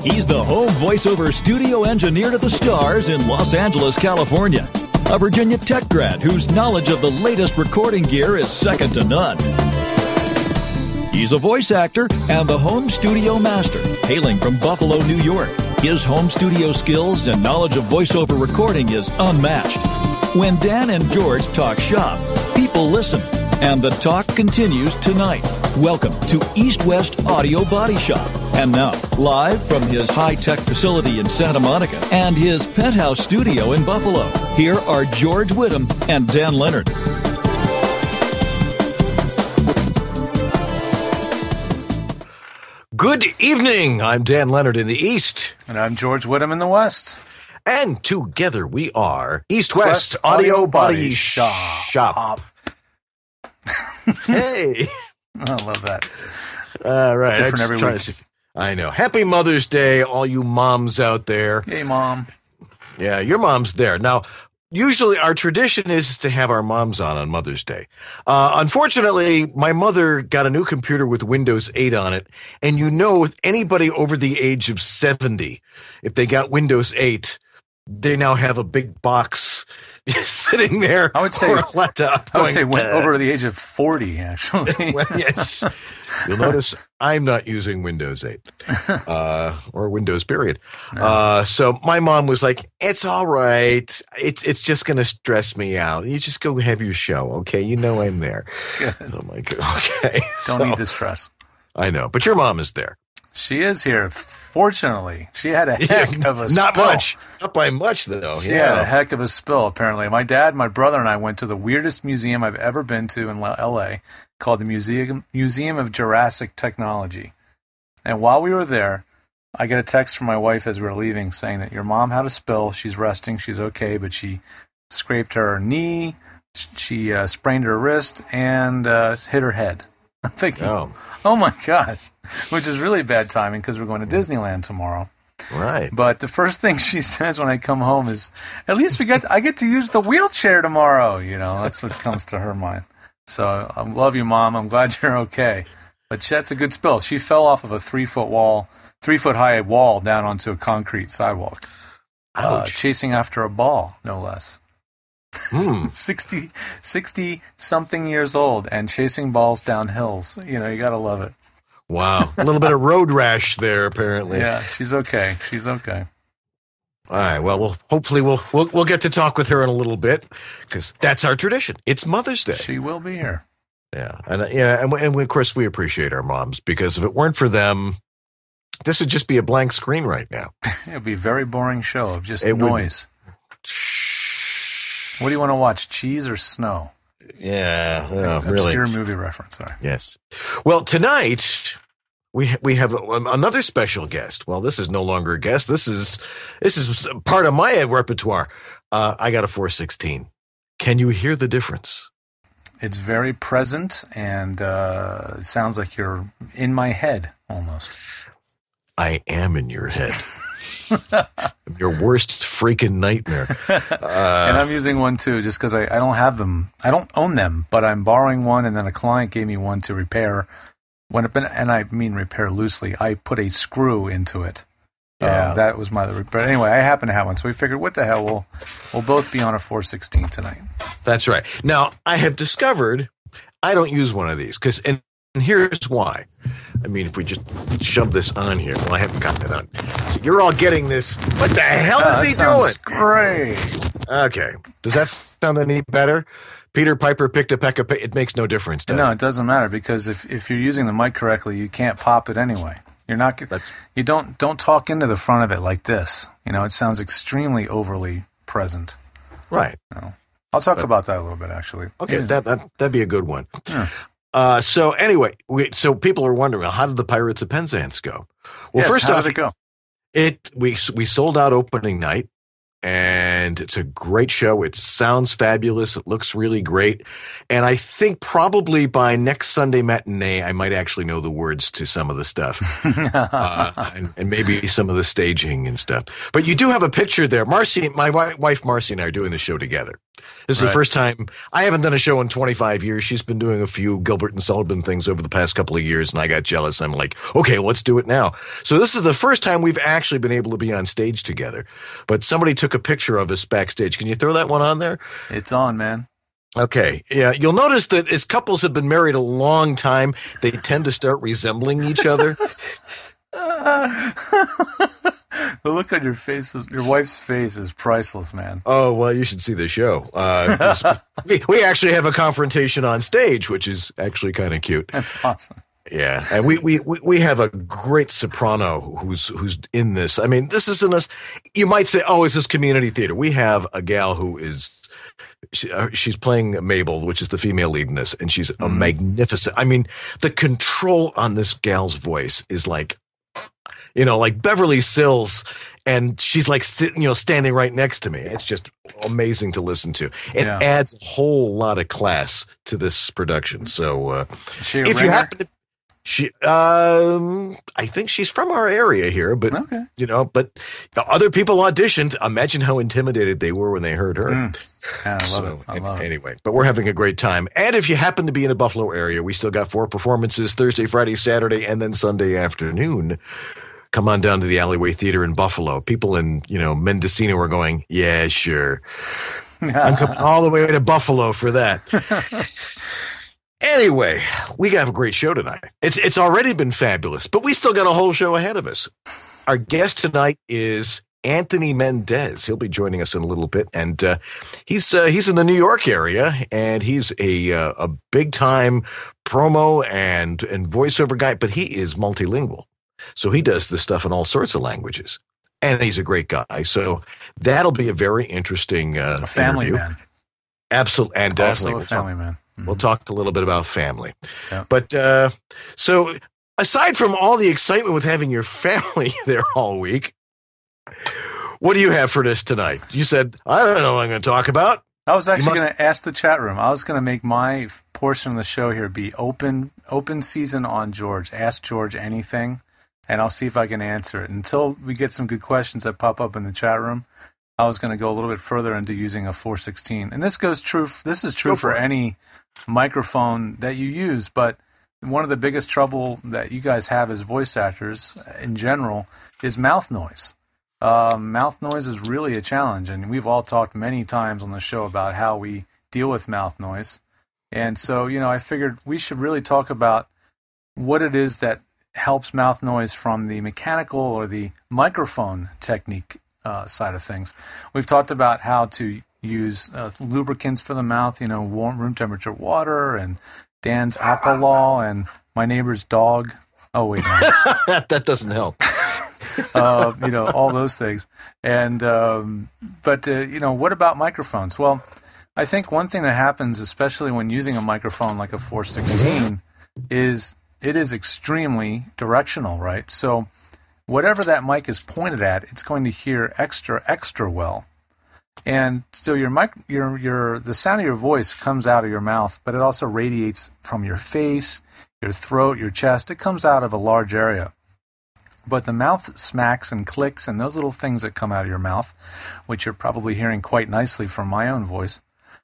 He's the home voiceover studio engineer to the stars in Los Angeles, California. A Virginia Tech grad whose knowledge of the latest recording gear is second to none. He's a voice actor and the home studio master, hailing from Buffalo, New York. His home studio skills and knowledge of voiceover recording is unmatched. When Dan and George talk shop, people listen, and the talk continues tonight. Welcome to East West Audio Body Shop. And now, live from his high-tech facility in Santa Monica and his penthouse studio in Buffalo, here are George Whittam and Dan Leonard. Good evening. I'm Dan Leonard in the East. And I'm George Whittam in the West. And together we are East West Audio Body Shop. Hey. I love that. All right. Different every week. I know. Happy Mother's Day, all you moms out there. Hey, Mom. Yeah, your mom's there. Now, usually our tradition is to have our moms on Mother's Day. Unfortunately, my mother got a new computer with Windows 8 on it. And you know, if anybody over the age of 70, if they got Windows 8, they now have a big box sitting there. I would say, or a laptop. I would say over the age of 40, actually. Well, yes. You'll notice I'm not using Windows 8 or Windows period. No. So my mom was like, it's all right. It's just going to stress me out. You just go have your show. Okay. You know, I'm there. Good. I'm like, okay. Don't need the stress. I know. But your mom is there. She is here. Fortunately, she had a heck of a spill. Not much. Not by much, though. She had a heck of a spill, apparently. My dad, my brother, and I went to the weirdest museum I've ever been to in L.A., called the Museum of Jurassic Technology. And while we were there, I get a text from my wife as we were leaving saying that your mom had a spill. She's resting. She's okay, but she scraped her knee, she sprained her wrist, and hit her head. I'm thinking, oh my gosh, which is really bad timing because we're going to Disneyland tomorrow. Right. But the first thing she says when I come home is, at least I get to use the wheelchair tomorrow. You know, that's what comes to her mind. So I love you, Mom. I'm glad you're okay. But that's a good spill. She fell off of a 3-foot high wall down onto a concrete sidewalk. Chasing after a ball, no less. 60 something years old and chasing balls down hills. You know, you got to love it. Wow. A little bit of road rash there, apparently. Yeah, she's okay. She's okay. All right. Well, hopefully we'll get to talk with her in a little bit because that's our tradition. It's Mother's Day. She will be here. Yeah. And of course we appreciate our moms because if it weren't for them, this would just be a blank screen right now. It would be a very boring show of just noise. What do you want to watch, cheese or snow? Yeah, Obscure really. movie reference. Sorry. Yes. Well, tonight we have another special guest. Well, this is no longer a guest. This is part of my repertoire. I got a 416. Can you hear the difference? It's very present, and it sounds like you're in my head almost. I am in your head. Your worst freaking nightmare. And I'm using one too, just because I don't have them. I don't own them, but I'm borrowing one, and then a client gave me one to repair. And I mean repair loosely. I put a screw into it. Yeah. That was my repair. Anyway, I happen to have one, so we figured, what the hell? We'll both be on a 416 tonight. That's right. Now, I have discovered I don't use one of these because, and here's why. I mean, if we just shove this on here. Well, I haven't gotten it on. So you're all getting this. What the hell is he doing? Great. Okay. Does that sound any better? Peter Piper picked a peck of it makes no difference, does it? No, it doesn't matter because if you're using the mic correctly, you can't pop it anyway. You're not. You don't talk into the front of it like this. You know, it sounds extremely overly present. Right. No. I'll talk about that a little bit, actually. Okay, that'd be a good one. Yeah. So anyway, so people are wondering, well, how did the Pirates of Penzance go? Well, yes, first how off, did it go? We sold out opening night, and it's a great show. It sounds fabulous. It looks really great. And I think probably by next Sunday matinee, I might actually know the words to some of the stuff and maybe some of the staging and stuff. But you do have a picture there. Marcy, my wife Marcy and I are doing the show together. This is the first time. I haven't done a show in 25 years. She's been doing a few Gilbert and Sullivan things over the past couple of years, and I got jealous. I'm like, okay, let's do it now. So this is the first time we've actually been able to be on stage together. But somebody took a picture of us backstage. Can you throw that one on there? It's on, man. Okay. Yeah. You'll notice that as couples have been married a long time, they tend to start resembling each other. The look on your face, your wife's face is priceless, man. Oh, well, you should see the show. We actually have a confrontation on stage, which is actually kind of cute. That's awesome. Yeah, and we have a great soprano who's in this. I mean, this isn't us. You might say, oh, is this community theater? We have a gal who is. She's playing Mabel, which is the female lead in this, and she's a magnificent. I mean, the control on this gal's voice is like, like Beverly Sills, and she's like standing right next to me. It's just amazing to listen to. It adds a whole lot of class to this production. So, if you happen to. I think she's from our area here, but okay. But other people auditioned. Imagine how intimidated they were when they heard her. Yeah, I love it. Anyway, but we're having a great time. And if you happen to be in the Buffalo area, we still got 4 performances: Thursday, Friday, Saturday, and then Sunday afternoon. Come on down to the Alleyway Theater in Buffalo. People in Mendocino are going, yeah, sure. I'm coming all the way to Buffalo for that. Anyway, we have a great show tonight. It's already been fabulous, but we still got a whole show ahead of us. Our guest tonight is Anthony Mendez. He'll be joining us in a little bit, and he's in the New York area, and he's a big time promo and voiceover guy, but he is multilingual, so he does this stuff in all sorts of languages, and he's a great guy. So that'll be a very interesting a family interview. Man. Absolutely, and definitely also a family man. We'll talk a little bit about family. Yeah. But so aside from all the excitement with having your family there all week, what do you have for this tonight? You said, I don't know what I'm going to talk about. I was actually going to ask the chat room. I was going to make my portion of the show here be open season on George. Ask George anything, and I'll see if I can answer it. Until we get some good questions that pop up in the chat room, I was going to go a little bit further into using a 416. And this is true for any microphone that you use, but one of the biggest trouble that you guys have as voice actors in general is mouth noise. Mouth noise is really a challenge, and we've all talked many times on the show about how we deal with mouth noise. And so, I figured we should really talk about what it is that helps mouth noise from the mechanical or the microphone technique side of things. We've talked about how to use lubricants for the mouth, warm room temperature water, and Dan's alcohol, and my neighbor's dog. Oh, wait, no. That doesn't help. All those things. And, but what about microphones? Well, I think one thing that happens, especially when using a microphone like a 416, is it is extremely directional, right? So whatever that mic is pointed at, it's going to hear extra well. And still, the sound of your voice comes out of your mouth, but it also radiates from your face, your throat, your chest. It comes out of a large area. But the mouth smacks and clicks and those little things that come out of your mouth, which you're probably hearing quite nicely from my own voice,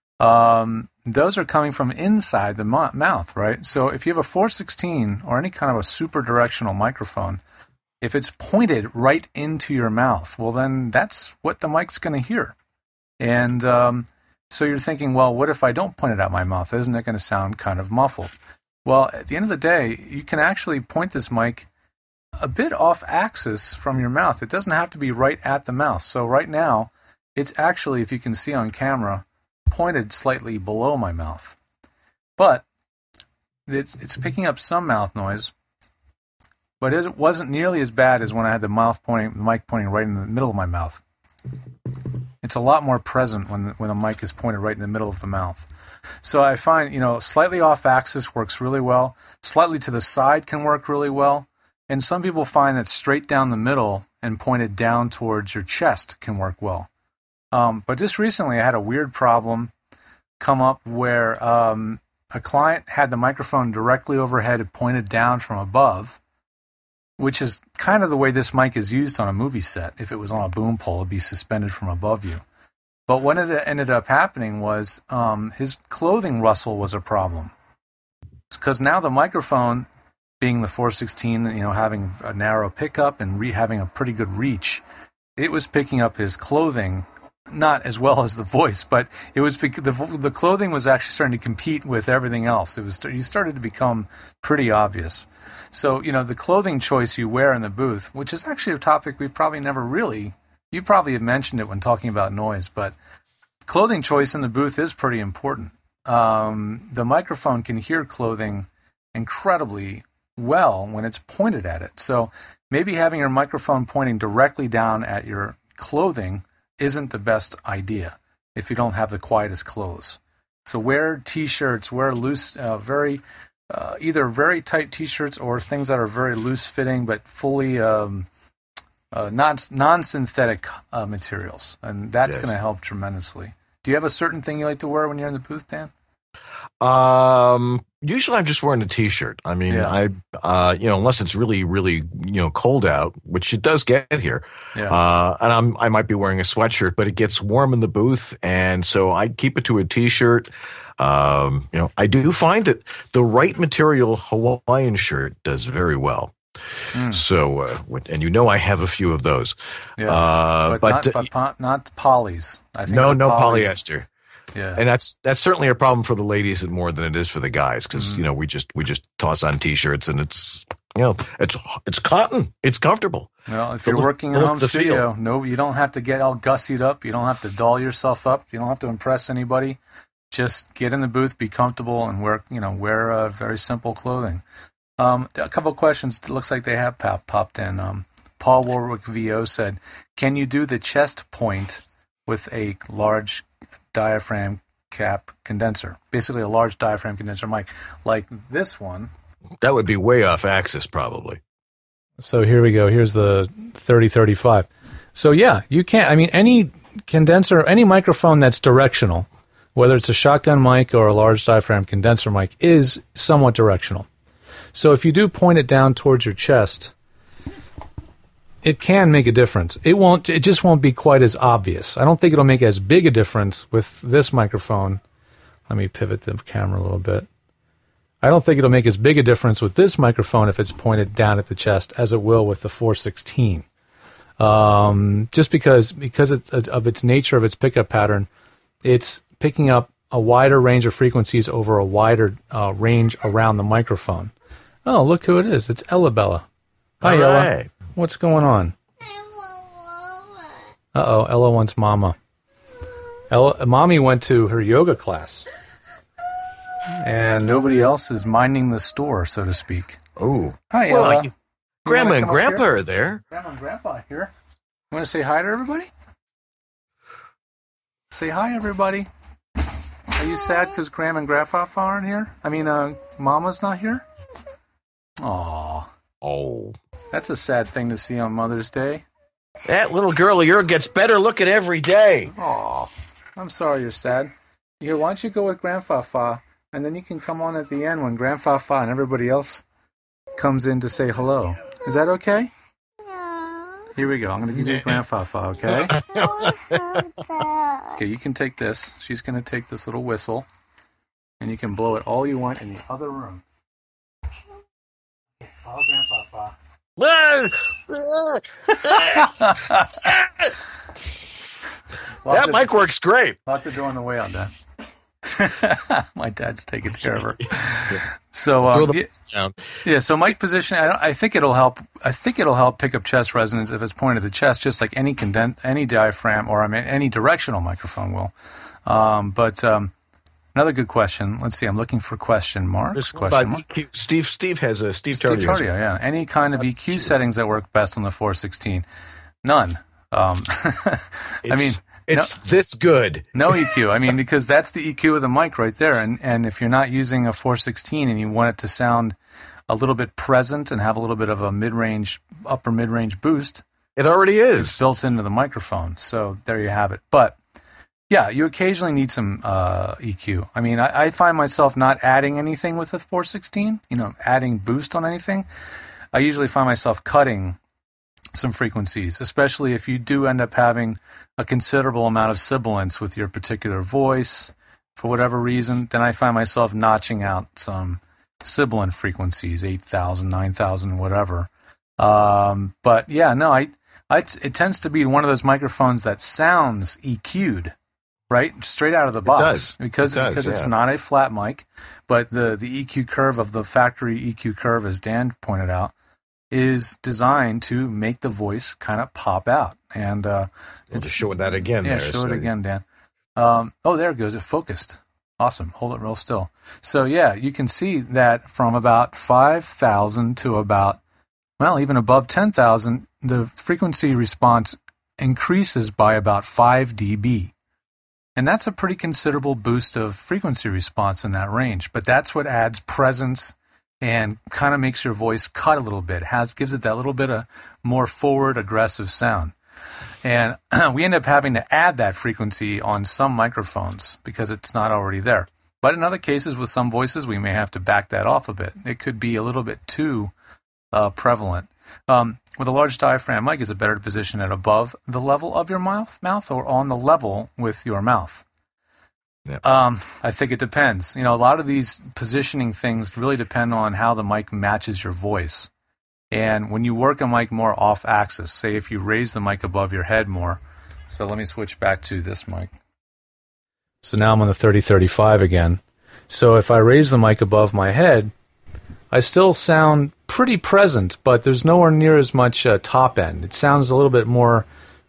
those are coming from inside the mouth, right? So if you have a 416 or any kind of a super directional microphone, if it's pointed right into your mouth, well, then that's what the mic's going to hear. And so you're thinking, well, what if I don't point it at my mouth? Isn't it going to sound kind of muffled? Well, at the end of the day, you can actually point this mic a bit off axis from your mouth. It doesn't have to be right at the mouth. So right now, it's actually, if you can see on camera, pointed slightly below my mouth. But it's picking up some mouth noise, but it wasn't nearly as bad as when I had the mic pointing right in the middle of my mouth. It's a lot more present when the mic is pointed right in the middle of the mouth. So I find, slightly off axis works really well. Slightly to the side can work really well. And some people find that straight down the middle and pointed down towards your chest can work well. But just recently I had a weird problem come up where a client had the microphone directly overhead and pointed down from above, which is kind of the way this mic is used on a movie set. If it was on a boom pole, it'd be suspended from above you. But what it ended up happening was his clothing rustle was a problem. Because now the microphone, being the 416, having a narrow pickup and having a pretty good reach, it was picking up his clothing, not as well as the voice, but it was the clothing was actually starting to compete with everything else. You started to become pretty obvious. So, the clothing choice you wear in the booth, which is actually a topic we've probably never really, you probably have mentioned it when talking about noise, but clothing choice in the booth is pretty important. The microphone can hear clothing incredibly well when it's pointed at it. So maybe having your microphone pointing directly down at your clothing isn't the best idea if you don't have the quietest clothes. So wear T-shirts, wear loose, either very tight T-shirts or things that are very loose-fitting but fully non-synthetic materials, and that's going to help tremendously. Do you have a certain thing you like to wear when you're in the booth, Dan? Usually I'm just wearing a T-shirt. I mean, unless it's really, really, cold out, which it does get here. Yeah. And I might be wearing a sweatshirt, but it gets warm in the booth. And so I keep it to a T-shirt. I do find that the right material Hawaiian shirt does very well. So, and I have a few of those. Yeah. But not polys. I think no polyester. Yeah. And that's certainly a problem for the ladies more than it is for the guys, because we just toss on T-shirts and it's cotton. It's comfortable. Well, if you're working in a home studio, no, you don't have to get all gussied up. You don't have to doll yourself up. You don't have to impress anybody. Just get in the booth, be comfortable, and wear very simple clothing. A couple of questions. It looks like they have popped in. Paul Warwick VO said, "Can you do the chest point with a large diaphragm cap condenser, basically a large diaphragm condenser mic like this one?" That would be way off axis, probably. So here we go. Here's the 3035. So yeah, you can't. I mean, any condenser, any microphone that's directional, whether it's a shotgun mic or a large diaphragm condenser mic, is somewhat directional. So if you do point it down towards your chest, it can make a difference. It just won't be quite as obvious. I don't think it'll make as big a difference with this microphone. Let me pivot the camera a little bit. I don't think it'll make as big a difference with this microphone if it's pointed down at the chest as it will with the 416. Just because of its nature of its pickup pattern, it's picking up a wider range of frequencies over a wider range around the microphone. Oh, look who it is. It's Ella Bella. Hi, All Ella. right. What's going on? Uh-oh, Ella wants mama. Mommy went to her yoga class. And nobody else is minding the store, so to speak. Oh. Hi, Ella. Grandma and Grandpa are there. Grandma and Grandpa are here. You want to say hi to everybody? Say hi, everybody. Are you sad because Grandma and Grandpa aren't here? I mean, Mama's not here? Aw. Oh. That's a sad thing to see on Mother's Day. That little girl of yours gets better looking every day. Aw. I'm sorry you're sad. Here, why don't you go with Grandpa Fa, and then you can come on at the end when Grandpa Fa and everybody else comes in to say hello. Is that okay? Here we go. I'm going to give you Grandpa Fa, okay? Okay, you can take this. She's going to take this little whistle, and you can blow it all you want in the other room. Okay, follow Grandpa Fa. That mic works great. Lock the door on the way on that. My dad's taking care of her. So so mic position. I think it'll help. I think it'll help pick up chest resonance if it's pointed at the chest, just like any diaphragm or any directional microphone will. But another good question. Let's see. I'm looking for question marks. Question mark. EQ. Steve has a Steve Tardio. Yeah. Any kind of EQ settings that work best on the 416? None. It's this good. No EQ. I mean, because that's the EQ of the mic right there. And if you're not using a 416 and you want it to sound a little bit present and have a little bit of a upper mid-range boost, it already is. It's built into the microphone. So there you have it. But yeah, you occasionally need some EQ. I mean, I find myself not adding anything with the 416, adding boost on anything. I usually find myself cutting some frequencies, especially if you do end up having a considerable amount of sibilance with your particular voice for whatever reason. Then I find myself notching out some sibilant frequencies, 8,000, 9,000, whatever. But yeah, no, it tends to be one of those microphones that sounds EQ'd, right? Straight out of the box. Because it's not a flat mic, but the EQ curve of the factory EQ curve, as Dan pointed out, is designed to make the voice kind of pop out. And it's show that again. Yeah, show it again, Dan. Oh, there it goes. It focused. Awesome. Hold it real still. So yeah, you can see that from about 5,000 to about, well, even above 10,000, the frequency response increases by about 5 dB. And that's a pretty considerable boost of frequency response in that range. But that's what adds presence and kind of makes your voice cut a little bit, gives it that little bit of more forward, aggressive sound. And we end up having to add that frequency on some microphones because it's not already there. But in other cases, with some voices, we may have to back that off a bit. It could be a little bit too prevalent. With a large diaphragm mic, is it better to position it above the level of your mouth or on the level with your mouth? Yep. I think it depends. A lot of these positioning things really depend on how the mic matches your voice. And when you work a mic more off axis, say if you raise the mic above your head more. So let me switch back to this mic. So now I'm on the 3035 again. So if I raise the mic above my head, I still sound pretty present, but there's nowhere near as much top end. It sounds a little bit more,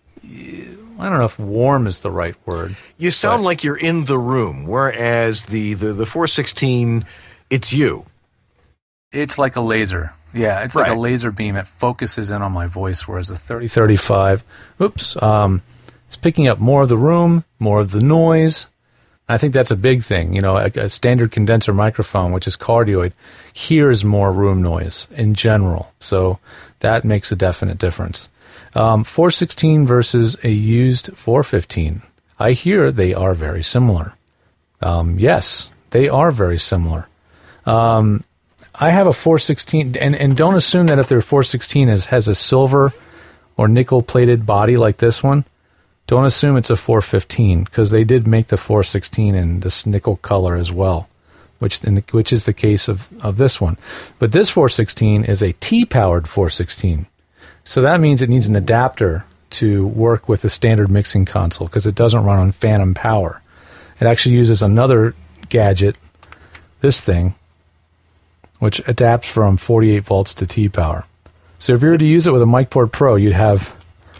I don't know if warm is the right word. You sound like you're in the room, whereas the 416, it's you. It's like a laser. Yeah, it's right. like a laser beam. It focuses in on my voice, whereas the 3035, it's picking up more of the room, more of the noise. I think that's a big thing. A standard condenser microphone, which is cardioid, hears more room noise in general. So that makes a definite difference. 416 versus a used 415. I hear they are very similar. Yes, they are very similar. I have a 416, and don't assume that if their 416 has a silver or nickel-plated body like this one, don't assume it's a 415, because they did make the 416 in this nickel color as well, which is the case of this one. But this 416 is a T-powered 416. So that means it needs an adapter to work with the standard mixing console, because it doesn't run on phantom power. It actually uses another gadget, this thing, which adapts from 48 volts to T-power. So if you were to use it with a MicPort Pro, you'd have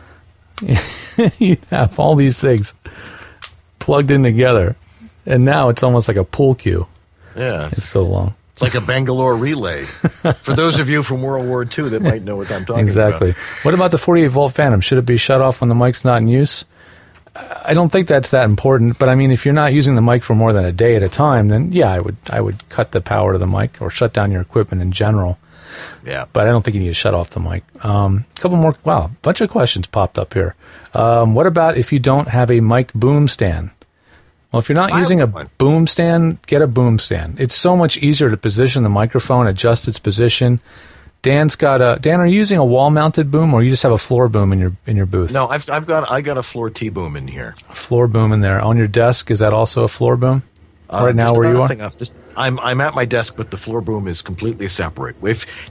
all these things plugged in together. And now it's almost like a pool cue. Yeah. It's so long. It's like a Bangalore relay. For those of you from World War II that might know what I'm talking exactly. about. What about the 48 volt Phantom? Should it be shut off when the mic's not in use? I don't think that's that important, but I mean, if you're not using the mic for more than a day at a time, then yeah, I would cut the power to the mic or shut down your equipment in general. Yeah. But I don't think you need to shut off the mic. A couple more, a bunch of questions popped up here. What about if you don't have a mic boom stand? Well, if you're not using a boom stand, get a boom stand. It's so much easier to position the microphone, adjust its position. Dan, are you using a wall-mounted boom, or you just have a floor boom in your booth? No, I got a floor T boom in here. A floor boom in there on your desk. Is that also a floor boom? Right now, where you are? I'm at my desk, but the floor boom is completely separate.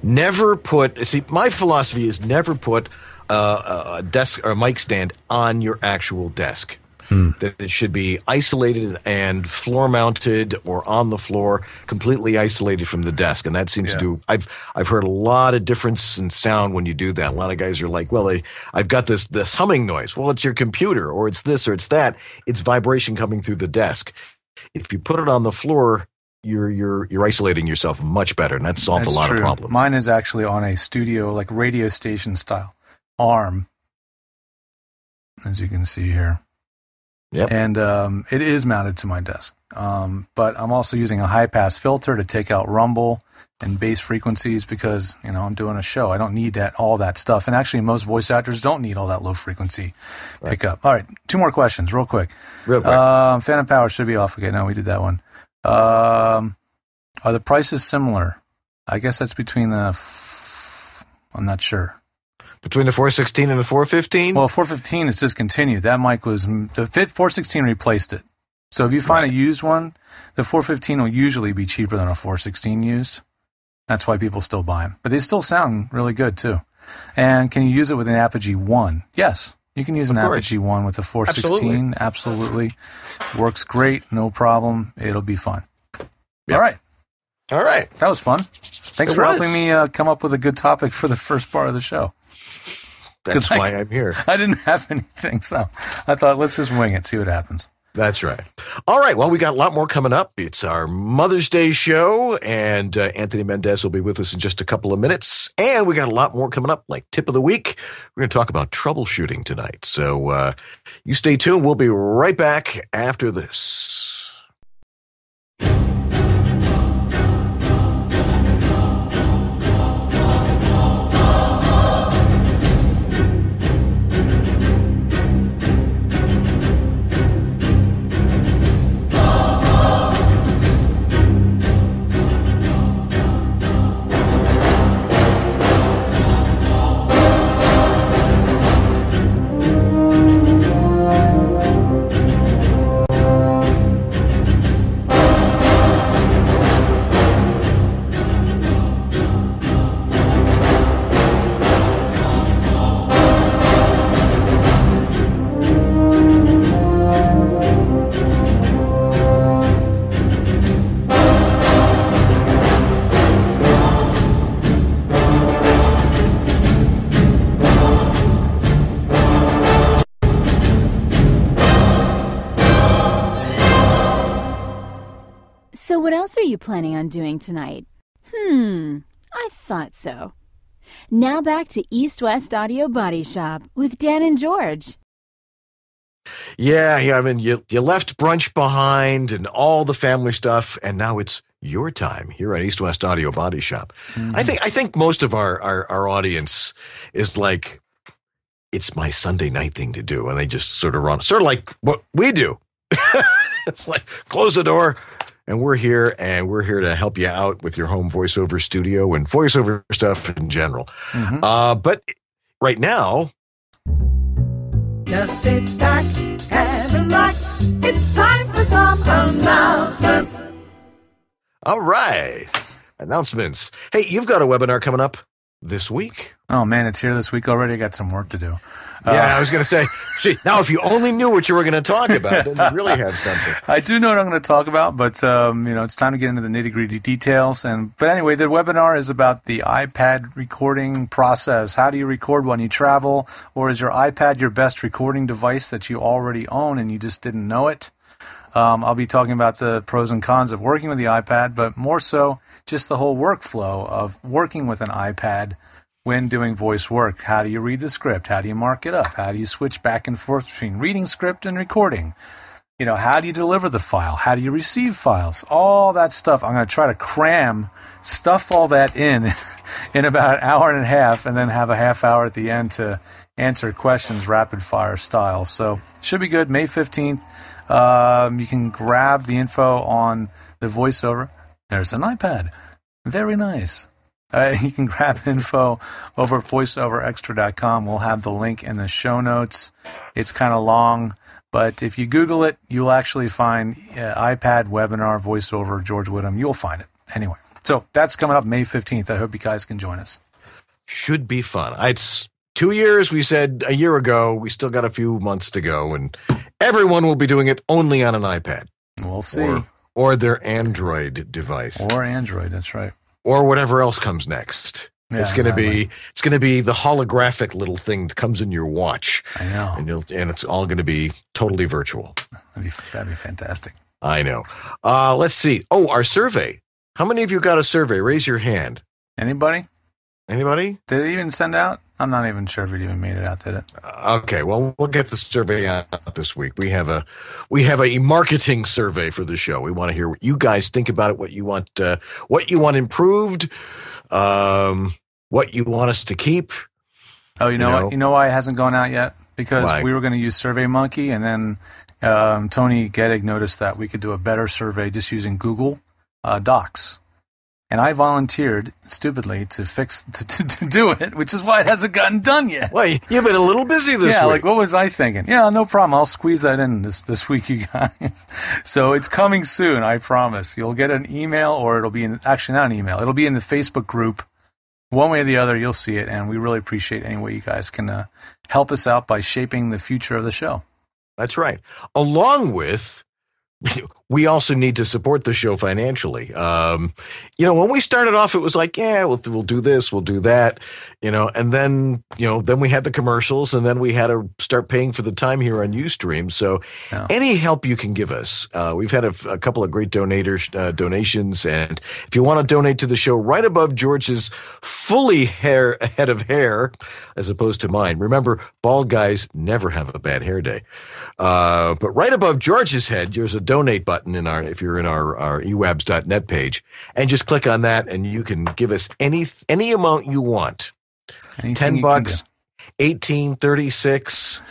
My philosophy is never put a desk or a mic stand on your actual desk. That it should be isolated and floor mounted or on the floor, completely isolated from the desk. And that seems to do, I've heard a lot of difference in sound when you do that. A lot of guys are like, well, I've got this humming noise. Well, it's your computer, or it's this or it's that. It's vibration coming through the desk. If you put it on the floor, you're isolating yourself much better, and that solves a lot of problems. Mine is actually on a studio, like radio station style arm, as you can see here. Yep. And it is mounted to my desk. But I'm also using a high-pass filter to take out rumble and bass frequencies because, I'm doing a show. I don't need all that stuff. And actually, most voice actors don't need all that low-frequency pickup. All right, 2 more questions real quick. Phantom power should be off. Okay, no, we did that one. Are the prices similar? I guess that's between I'm not sure. Between the 416 and the 415? Well, 415 is discontinued. That mic was the 416 replaced it. So if you find a used one, the 415 will usually be cheaper than a 416 used. That's why people still buy them. But they still sound really good, too. And can you use it with an Apogee 1? Yes. You can use an Apogee 1 with a 416. Absolutely. Works great. No problem. It'll be fun. Yep. All right. That was fun. Thanks for helping me come up with a good topic for the first part of the show. That's why I'm here. I didn't have anything, so I thought, let's just wing it, see what happens. That's right. All right. Well, we got a lot more coming up. It's our Mother's Day show, and Anthony Mendez will be with us in just a couple of minutes. And we got a lot more coming up, like Tip of the Week. We're going to talk about troubleshooting tonight. So you stay tuned. We'll be right back after this. So what else are you planning on doing tonight? I thought so. Now back to East West Audio Body Shop with Dan and George. Yeah. I mean, you left brunch behind and all the family stuff, and now it's your time here at East West Audio Body Shop. Mm-hmm. I think most of our audience is like, it's my Sunday night thing to do, and they just sort of run, sort of like what we do. It's like, close the door. And we're here to help you out with your home voiceover studio and voiceover stuff in general. Mm-hmm. But right now, just sit back and relax. It's time for some announcements. All right. Announcements. Hey, you've got a webinar coming up this week. Oh, man, it's here this week already. I got some work to do. Yeah, I was going to say, gee, now if you only knew what you were going to talk about, then you really have something. I do know what I'm going to talk about, but it's time to get into the nitty-gritty details. But anyway, the webinar is about the iPad recording process. How do you record when you travel? Or is your iPad your best recording device that you already own and you just didn't know it? I'll be talking about the pros and cons of working with the iPad, but more so just the whole workflow of working with an iPad when doing voice work. How do you read the script? How do you mark it up? How do you switch back and forth between reading script and recording? How do you deliver the file? How do you receive files? All that stuff. I'm going to try to stuff all that in about an hour and a half, and then have a half hour at the end to answer questions rapid fire style. So should be good. May 15th. You can grab the info on the voiceover. There's an iPad. Very nice. You can grab info over at voiceoverextra.com. We'll have the link in the show notes. It's kind of long, but if you Google it, you'll actually find iPad webinar voiceover George Whittam. You'll find it. Anyway, so that's coming up May 15th. I hope you guys can join us. Should be fun. It's 2 years. We said a year ago. We still got a few months to go, and everyone will be doing it only on an iPad. We'll see. Or their Android device. Or Android, that's right. Or whatever else comes next. Yeah, it's going to be the holographic little thing that comes in your watch. I know. And it's all going to be totally virtual. That'd be fantastic. I know. Let's see. Oh, our survey. How many of you got a survey? Raise your hand. Anybody? Anybody? Did it even send out? I'm not even sure if it even made it out, did it? Okay, well, we'll get the survey out this week. We have a marketing survey for the show. We want to hear what you guys think about it, what you want improved, what you want us to keep. Oh, you know what? You know why it hasn't gone out yet? Because we were going to use SurveyMonkey, and then Tony Gettig noticed that we could do a better survey just using Google Docs. And I volunteered stupidly to do it, which is why it hasn't gotten done yet. Well, you've been a little busy this week. Yeah, like what was I thinking? Yeah, no problem. I'll squeeze that in this week, you guys. So it's coming soon, I promise. You'll get an email, or it'll be actually not an email. It'll be in the Facebook group. One way or the other, you'll see it, and we really appreciate any way you guys can help us out by shaping the future of the show. That's right. Along with, we also need to support the show financially. When we started off, it was like, yeah, we'll do this, we'll do that, and then we had the commercials, and then we had to start paying for the time here on Ustream. So any help you can give us, we've had a couple of great donations. And if you want to donate to the show, right above George's fully head of hair, as opposed to mine. Remember, bald guys never have a bad hair day. But right above George's head, there's a donate button if you're in our ewabs.net page, and just click on that, and you can give us any amount you want. Anything $10, 18, 36,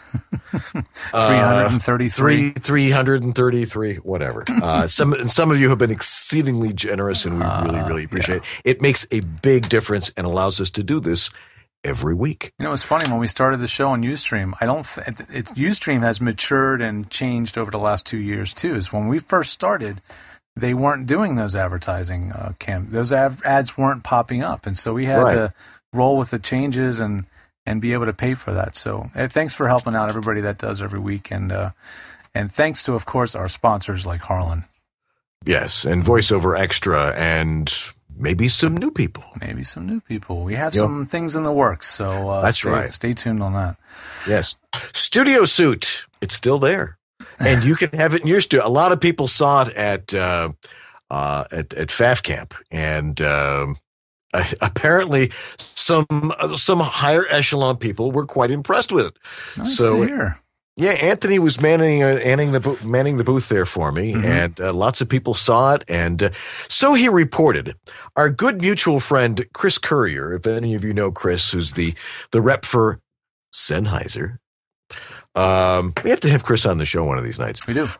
333, 333, whatever. Some of you have been exceedingly generous, and we really appreciate it. It makes a big difference and allows us to do this every week. It's funny, when we started the show on Ustream, Ustream has matured and changed over the last 2 years too. Is when we first started, they weren't doing those advertising those ads weren't popping up, and so we had to roll with the changes and be able to pay for that. So thanks for helping out everybody that does every week, and thanks to, of course, our sponsors like Harlan. Yes, and VoiceOver Extra, and maybe some new people. We have some things in the works, so that's right. Stay tuned on that. Yes. Studio Suit, it's still there. And you can have it in your studio. A lot of people saw it at FAF Camp, and apparently some higher echelon people were quite impressed with it. Nice to hear. Yeah, Anthony was manning the booth there for me, and lots of people saw it, and so he reported. Our good mutual friend Chris Courier, if any of you know Chris, who's the rep for Sennheiser, we have to have Chris on the show one of these nights. We do.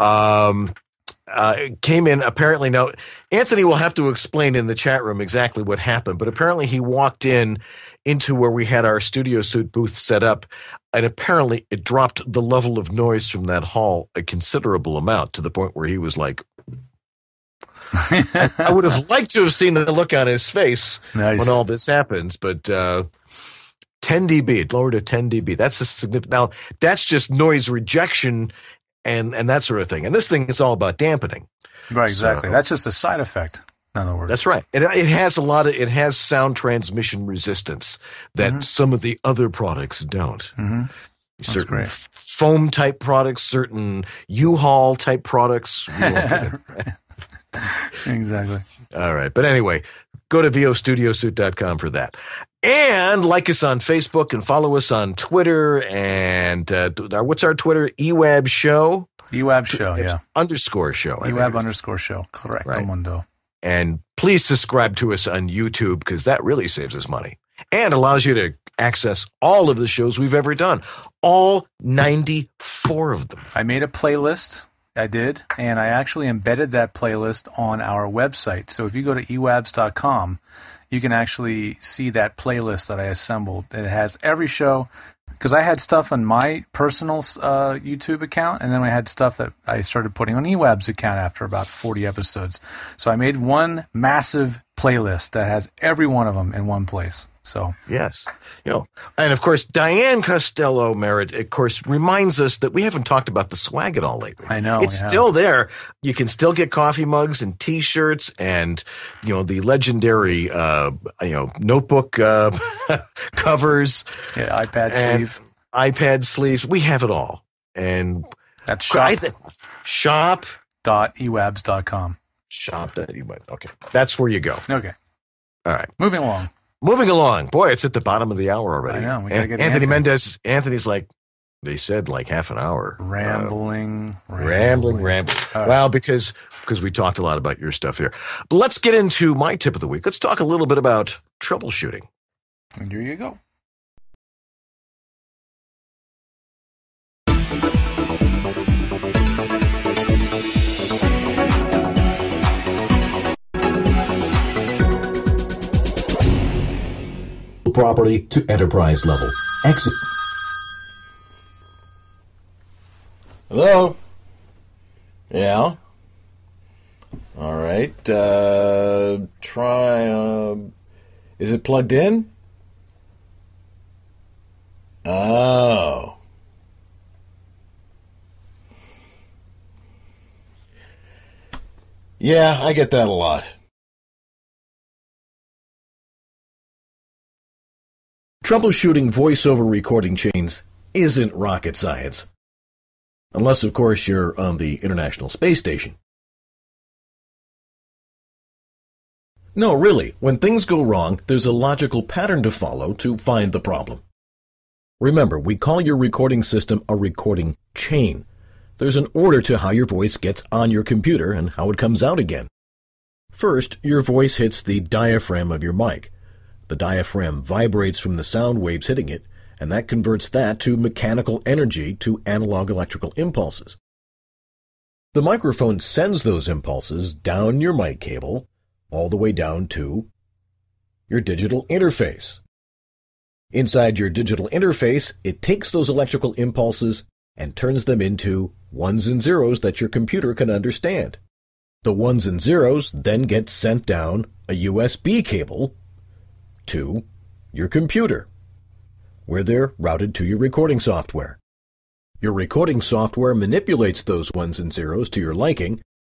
Came in apparently. Now, Anthony will have to explain in the chat room exactly what happened, but apparently he walked into where we had our Studio Suit booth set up, and apparently it dropped the level of noise from that hall a considerable amount, to the point where he was like, I would have liked to have seen the look on his face when all this happens, but 10 dB, it lowered to 10 dB. That's a significant. Now, that's just noise rejection and that sort of thing. And this thing is all about dampening. Right, exactly. So, that's just a side effect, in other words. That's right. It has sound transmission resistance that some of the other products don't. Mm-hmm. Certain foam type products, certain U-Haul type products. We won't get it. Exactly. All right. But anyway, go to VOStudiosuit.com for that. And like us on Facebook and follow us on Twitter. And what's our Twitter? EWAB Show? EWAB Show, yeah. _ show. EWAB _ show. Correct. Right. Mundo. And please subscribe to us on YouTube, because that really saves us money and allows you to access all of the shows we've ever done. All 94 of them. I made a playlist. I did, and I actually embedded that playlist on our website. So if you go to ewabs.com, you can actually see that playlist that I assembled. It has every show, because I had stuff on my personal YouTube account, and then I had stuff that I started putting on eWab's account after about 40 episodes. So I made one massive playlist that has every one of them in one place. So yes, and of course, Diane Costello Merritt, of course, reminds us that we haven't talked about the swag at all lately. I know it's still there. You can still get coffee mugs and T-shirts, and the legendary notebook covers, iPad sleeves. We have it all, and that's shop.ewabs.com. Shop.ewabs. Okay, that's where you go. Okay, all right, moving along. Boy, it's at the bottom of the hour already. I know. We gotta get Anthony Mendez. Anthony's like, they said like half an hour. Rambling. Right. Well, because we talked a lot about your stuff here. But let's get into my tip of the week. Let's talk a little bit about troubleshooting. And here you go. property to enterprise level. Exit. Hello? Yeah? All right. Try, is it plugged in? Oh. Yeah, I get that a lot. Troubleshooting voice-over recording chains isn't rocket science. Unless, of course, you're on the International Space Station. No, really, when things go wrong, there's a logical pattern to follow to find the problem. Remember, we call your recording system a recording chain. There's an order to how your voice gets on your computer and how it comes out again. First, your voice hits the diaphragm of your mic. The diaphragm vibrates from the sound waves hitting it, and that converts that to mechanical energy to analog electrical impulses. The microphone sends those impulses down your mic cable, all the way down to your digital interface. Inside your digital interface, it takes those electrical impulses and turns them into ones and zeros that your computer can understand. The ones and zeros then get sent down a USB cable to your computer, where they're routed to your recording software. Your recording software manipulates those ones and zeros to your liking,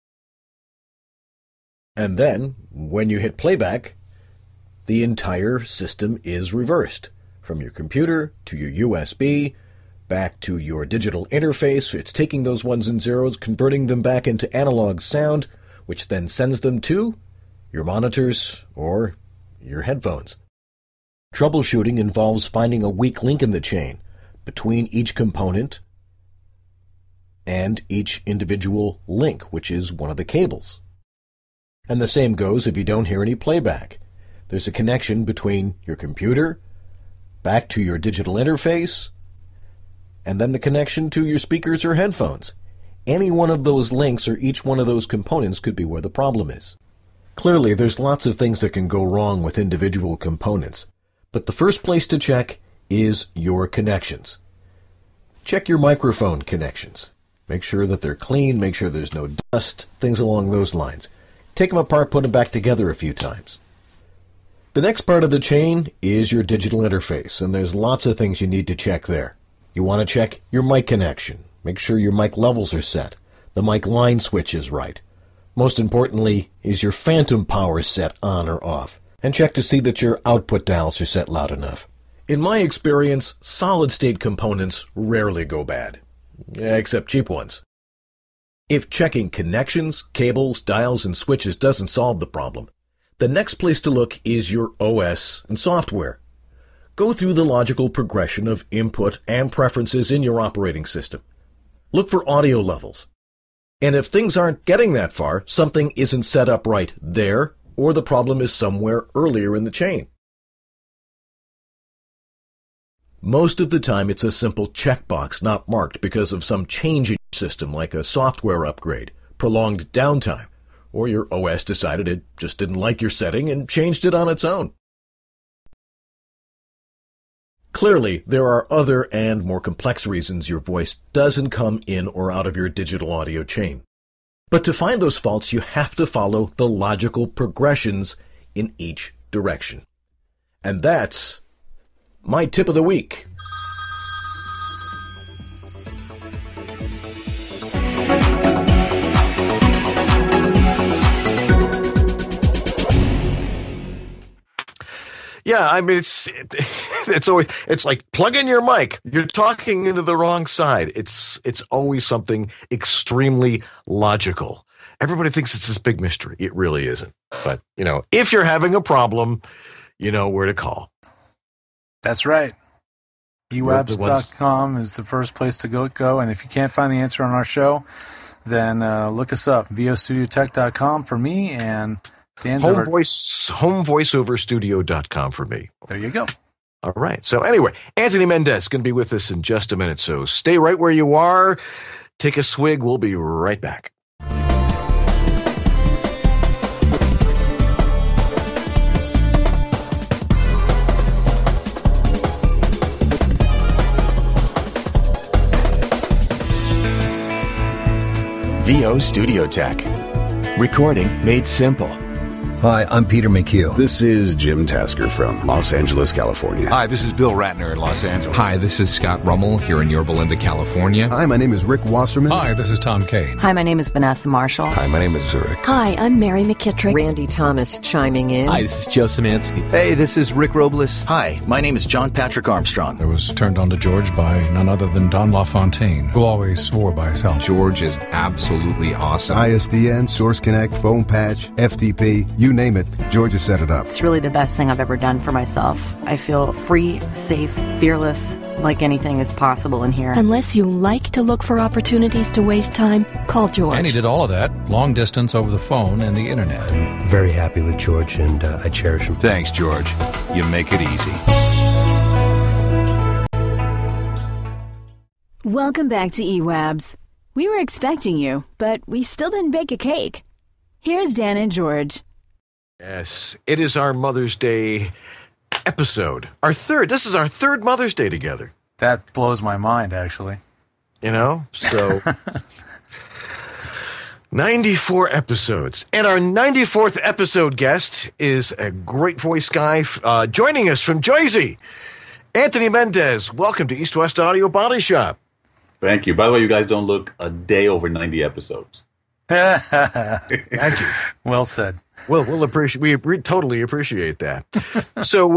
and then, when you hit playback, the entire system is reversed. From your computer to your USB, back to your digital interface. It's taking those ones and zeros, converting them back into analog sound, which then sends them to your monitors or your headphones. Troubleshooting involves finding a weak link in the chain between each component and each individual link, which is one of the cables. And the same goes if you don't hear any playback. There's a connection between your computer, back to your digital interface, and then the connection to your speakers or headphones. Any one of those links or each one of those components could be where the problem is. Clearly, there's lots of things that can go wrong with individual components, but the first place to check is your connections. Check your microphone connections. Make sure that they're clean, make sure there's no dust, things along those lines. Take them apart, put them back together a few times. The next part of the chain is your digital interface, and there's lots of things you need to check there. You want to check your mic connection. Make sure your mic levels are set. The mic line switch is right. Most importantly, is your phantom power set on or off? And check to see that your output dials are set loud enough. In my experience, solid-state components rarely go bad, except cheap ones. If checking connections, cables, dials, and switches doesn't solve the problem, the next place to look is your OS and software. Go through the logical progression of input and preferences in your operating system. Look for audio levels. And if things aren't getting that far, something isn't set up right there, or the problem is somewhere earlier in the chain. Most of the time, it's a simple checkbox not marked because of some change in your system, like a software upgrade, prolonged downtime, or your OS decided it just didn't like your setting and changed it on its own. Clearly, there are other and more complex reasons your voice doesn't come in or out of your digital audio chain. But to find those faults, you have to follow the logical progressions in each direction. And that's my tip of the week. Yeah, I mean, it's like plug in your mic. You're talking into the wrong side. It's always something extremely logical. Everybody thinks it's this big mystery. It really isn't. But, if you're having a problem, you know where to call. That's right. Ewabs.com is the first place to go. And if you can't find the answer on our show, then look us up. VOstudiotech.com for me, and Dan's homevoiceoverstudio.com for me. There you go. All right. So anyway, Anthony Mendez going to be with us in just a minute. So stay right where you are. Take a swig. We'll be right back. VO Studio Tech. Recording made simple. Hi, I'm Peter McHugh. This is Jim Tasker from Los Angeles, California. Hi, this is Bill Ratner in Los Angeles. Hi, this is Scott Rummel here in Yorba Linda, California. Hi, my name is Rick Wasserman. Hi, this is Tom Kane. Hi, my name is Vanessa Marshall. Hi, my name is Zurich. Hi, I'm Mary McKittrick. Randy Thomas chiming in. Hi, this is Joe Szymanski. Hey, this is Rick Robles. Hi, my name is John Patrick Armstrong. I was turned on to George by none other than Don LaFontaine, who always swore by his health. George is absolutely awesome. ISDN, Source Connect, Phone Patch, FTP, you name it, George has set it up. It's really the best thing I've ever done for myself. I feel free, safe, fearless, like anything is possible in here. Unless you like to look for opportunities to waste time, call George. And he did all of that, long distance over the phone and the internet. I'm very happy with George, and I cherish him. Thanks, George. You make it easy. Welcome back to eWabs. We were expecting you, but we still didn't bake a cake. Here's Dan and George. Yes, it is our Mother's Day episode. This is our third Mother's Day together. That blows my mind, actually. You know, so 94 episodes. And our 94th episode guest is a great voice guy joining us from Jersey, Anthony Mendez. Welcome to East West Audio Body Shop. Thank you. By the way, you guys don't look a day over 90 episodes. Thank you. Well said. Well, we totally appreciate that. So,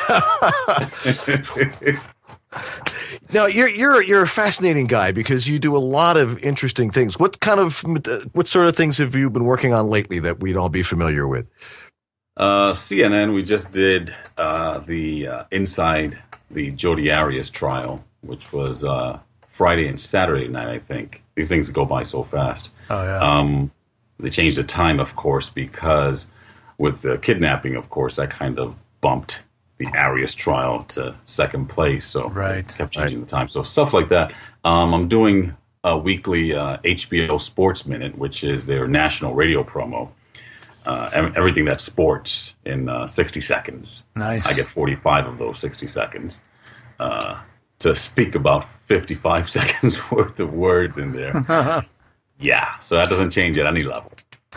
now you're a fascinating guy because you do a lot of interesting things. What sort of things have you been working on lately that we'd all be familiar with? CNN. We just did the inside the Jodi Arias trial, which was Friday and Saturday night. I think these things go by so fast. Oh yeah. They changed the time, of course, because with the kidnapping, of course, that kind of bumped the Arias trial to second place. So right. They kept changing the time. So stuff like that. I'm doing a weekly HBO Sports Minute, which is their national radio promo. Everything that's sports in 60 seconds. Nice. I get 45 of those 60 seconds to speak about 55 seconds worth of words in there. Yeah, so that doesn't change at any level.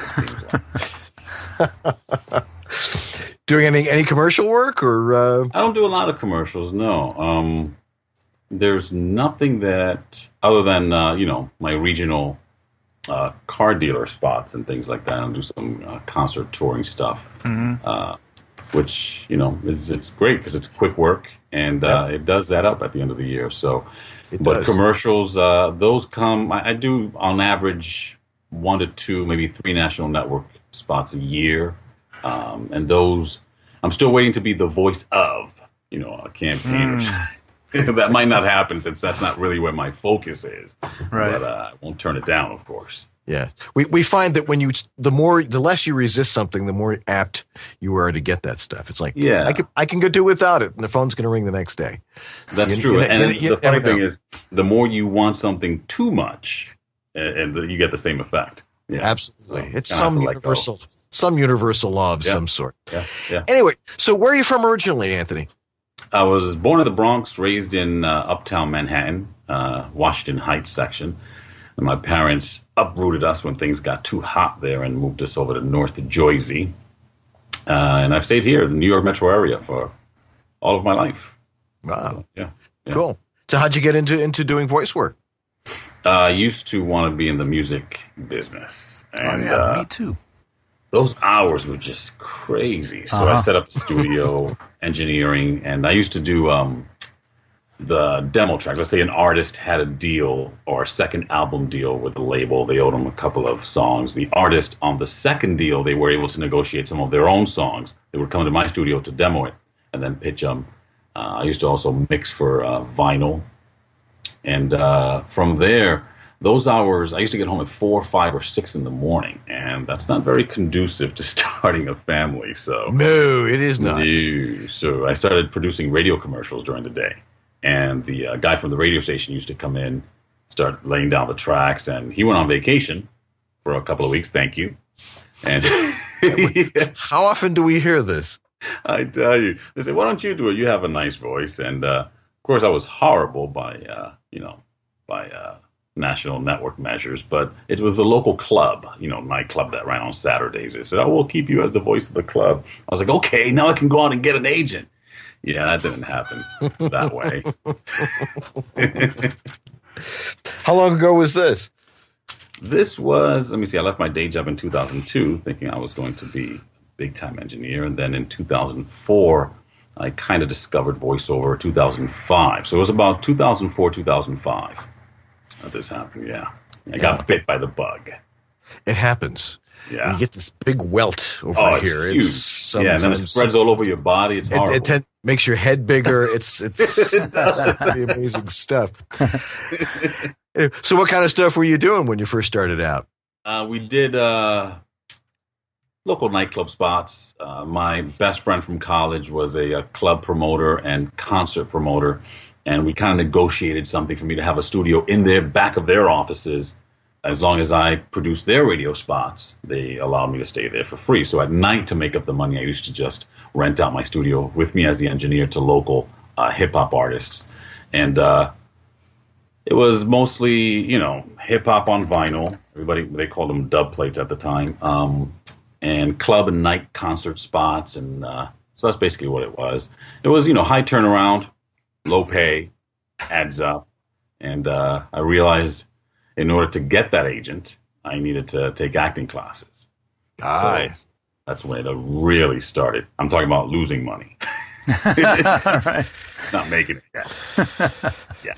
Doing any commercial work or? I don't do a lot of commercials. No, there's nothing that other than my regional car dealer spots and things like that. I'll do some concert touring stuff, which it's great because it's quick work and it does add up at the end of the year. So. But commercials, those come, I do on average 1 to 2, maybe 3 national network spots a year. And those, I'm still waiting to be the voice of, a campaign. That might not happen since that's not really where my focus is. Right. But I won't turn it down, of course. Yeah. We find that when the less you resist something, the more apt you are to get that stuff. It's like, I can go do without it, and the phone's going to ring the next day. That's true. And the funny thing is, the more you want something too much, and you get the same effect. Yeah. Absolutely. So, it's some universal law of some sort. Yeah. Anyway, so where are you from originally, Anthony? I was born in the Bronx, raised in uptown Manhattan, Washington Heights section. And my parents uprooted us when things got too hot there and moved us over to North Jersey. And I've stayed here in the New York metro area for all of my life. Wow. So, yeah. Cool. So how'd you get into doing voice work? I used to want to be in the music business. And, me too. Those hours were just crazy. So I set up a studio, engineering, and I used to do the demo track. Let's say an artist had a deal or a second album deal with a label. They owed them a couple of songs. The artist on the second deal, they were able to negotiate some of their own songs. They would come to my studio to demo it and then pitch them. I used to also mix for vinyl. And from there, those hours, I used to get home at 4, 5, or 6 in the morning. And that's not very conducive to starting a family. So no, it is not. No. So I started producing radio commercials during the day. And the guy from the radio station used to come in, start laying down the tracks, and he went on vacation for a couple of weeks. Thank you. And how often do we hear this? I tell you, they say, "Why don't you do it? You have a nice voice." And of course, I was horrible by national network measures, but it was a local club, nightclub that ran on Saturdays. They said, we'll keep you as the voice of the club. I was like, okay, now I can go out and get an agent. Yeah, that didn't happen that way. How long ago was this? This was, I left my day job in 2002 thinking I was going to be a big-time engineer. And then in 2004, I kind of discovered voiceover 2005. So it was about 2004, 2005 that this happened, yeah. I got bit by the bug. It happens. Yeah. You get this big welt over here. Huge. It's and then it spreads all over your body. It's horrible. It makes your head bigger. It's pretty amazing stuff. So what kind of stuff were you doing when you first started out? We did local nightclub spots. My best friend from college was a club promoter and concert promoter, and we kind of negotiated something for me to have a studio in their back of their offices. As long as I produced their radio spots, they allowed me to stay there for free. So at night, to make up the money, I used to just rent out my studio with me as the engineer to local hip-hop artists. And it was mostly, hip-hop on vinyl. They called them dub plates at the time. And club and night concert spots. And so that's basically what it was. It was, high turnaround, low pay, adds up. And I realized in order to get that agent, I needed to take acting classes. So that's when it really started. I'm talking about losing money. Right. Not making it yet. Yeah.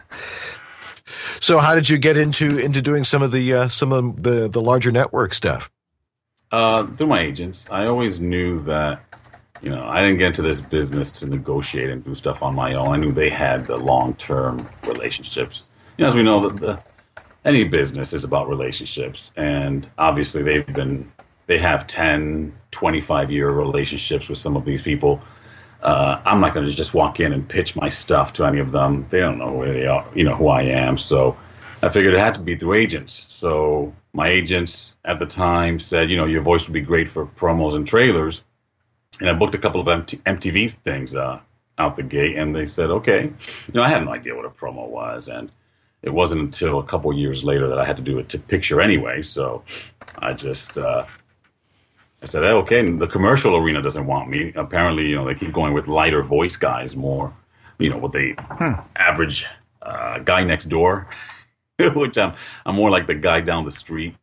So how did you get into doing some of the larger network stuff? Through my agents. I always knew that, I didn't get into this business to negotiate and do stuff on my own. I knew they had the long-term relationships. As we know, any business is about relationships, and obviously they have 10, 25-year relationships with some of these people. I'm not going to just walk in and pitch my stuff to any of them. They don't know where they are, who I am. So I figured it had to be through agents. So my agents at the time said, your voice would be great for promos and trailers. And I booked a couple of MTV things out the gate, and they said, okay. I had no idea what a promo was, and it wasn't until a couple years later that I had to do it to picture anyway. So I just I said, okay, the commercial arena doesn't want me. Apparently, they keep going with lighter voice guys more, with the average guy next door, which I'm more like the guy down the street.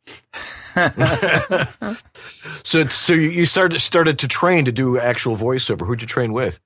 So you started to train to do actual voiceover. Who'd you train with?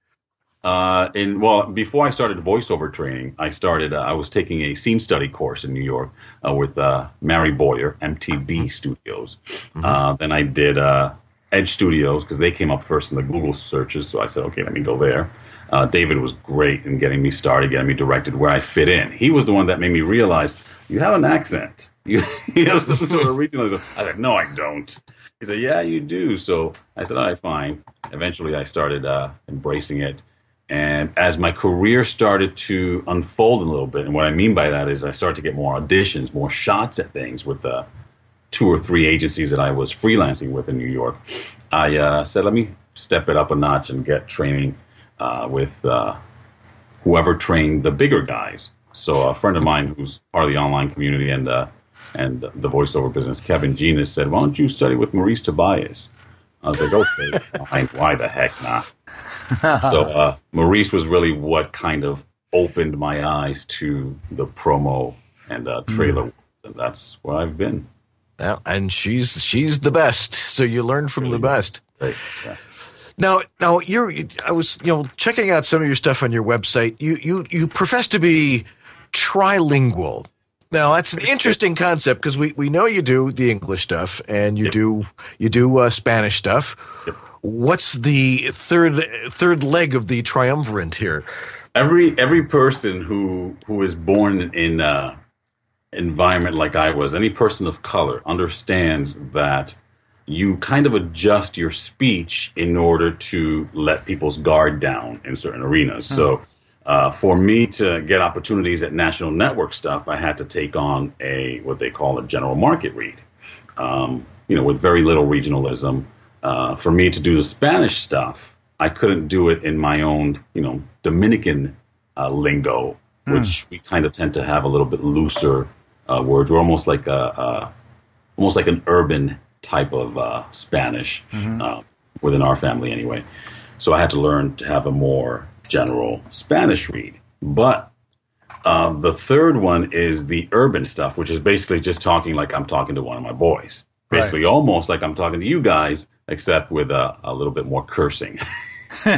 Before I started voiceover training, I was taking a scene study course in New York with Mary Boyer, MTB Studios. Mm-hmm. Then I did Edge Studios because they came up first in the Google searches. So I said, okay, let me go there. David was great in getting me started, getting me directed where I fit in. He was the one that made me realize, you have an accent. You have some sort of regionalism. I said, no, I don't. He said, yeah, you do. So I said, all right, fine. Eventually I started embracing it. And as my career started to unfold a little bit, and what I mean by that is I started to get more auditions, more shots at things with the 2 or 3 agencies that I was freelancing with in New York, I said, let me step it up a notch and get training with whoever trained the bigger guys. So a friend of mine who's part of the online community and the voiceover business, Kevin Genius, said, why don't you study with Maurice Tobias? I was like, okay, fine, why the heck not? So Maurice was really what kind of opened my eyes to the promo and trailer, and that's where I've been. Well, and she's the best, so you learn from the best. Right. Yeah. Now I was checking out some of your stuff on your website. You profess to be trilingual. Now that's an interesting concept because we know you do the English stuff and you do Spanish stuff. Yep. What's the third leg of the triumvirate here? Every person who is born in an environment like I was, any person of color, understands that you kind of adjust your speech in order to let people's guard down in certain arenas. So for me to get opportunities at national network stuff, I had to take on what they call a general market read, with very little regionalism. For me to do the Spanish stuff, I couldn't do it in my own, Dominican lingo, which we kind of tend to have a little bit looser words were almost like an urban type of Spanish within our family anyway. So I had to learn to have a more general Spanish read. But the third one is the urban stuff, which is basically just talking like I'm talking to one of my boys. Basically, almost like I'm talking to you guys, except with a little bit more cursing. You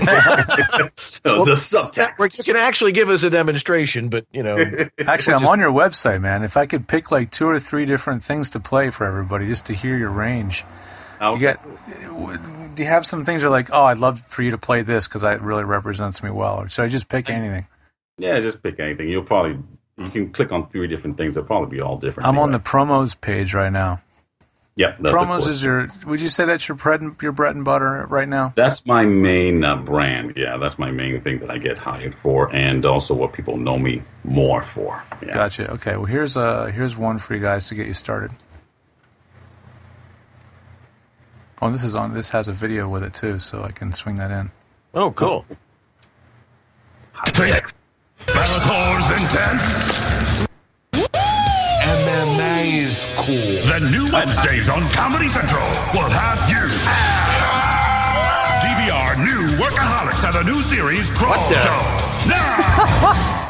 can actually give us a demonstration, but Actually, I'm on your website, man. If I could pick like 2 or 3 different things to play for everybody, just to hear your range. Okay. Do you have some things you're like, oh, I'd love for you to play this because it really represents me well? Or should I just pick anything? Yeah, just pick anything. You can click on 3 different things. They'll probably be all different. I'm on the promos page right now. Yep. Promos is would you say that's your bread and butter right now? That's my main brand. Yeah, that's my main thing that I get hired for, and also what people know me more for. Yeah. Gotcha. Okay, well, here's one for you guys to get you started. Oh, this has a video with it too, so I can swing that in. Oh, cool. Bellator's intense. MMA's cool. The new Wednesdays on Comedy Central will have you. DVR new Workaholics are the new series Crawl Show. Now!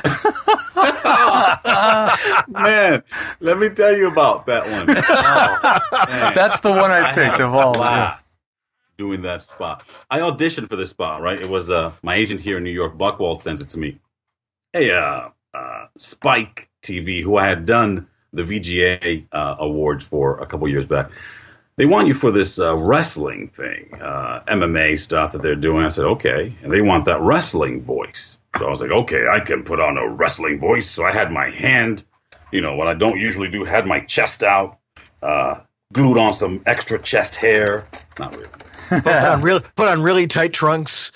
Man, let me tell you about that one. Oh, that's the one I picked of all. Doing that spot. I auditioned for this spot, right? It was my agent here in New York, Buckwald, sends it to me. Hey, Spike TV, who I had done the VGA awards for a couple years back. They want you for this wrestling thing, MMA stuff that they're doing. I said, okay. And they want that wrestling voice. So I was like, okay, I can put on a wrestling voice. So I had my hand, what I don't usually do, had my chest out, glued on some extra chest hair. Not really. Put on really tight trunks.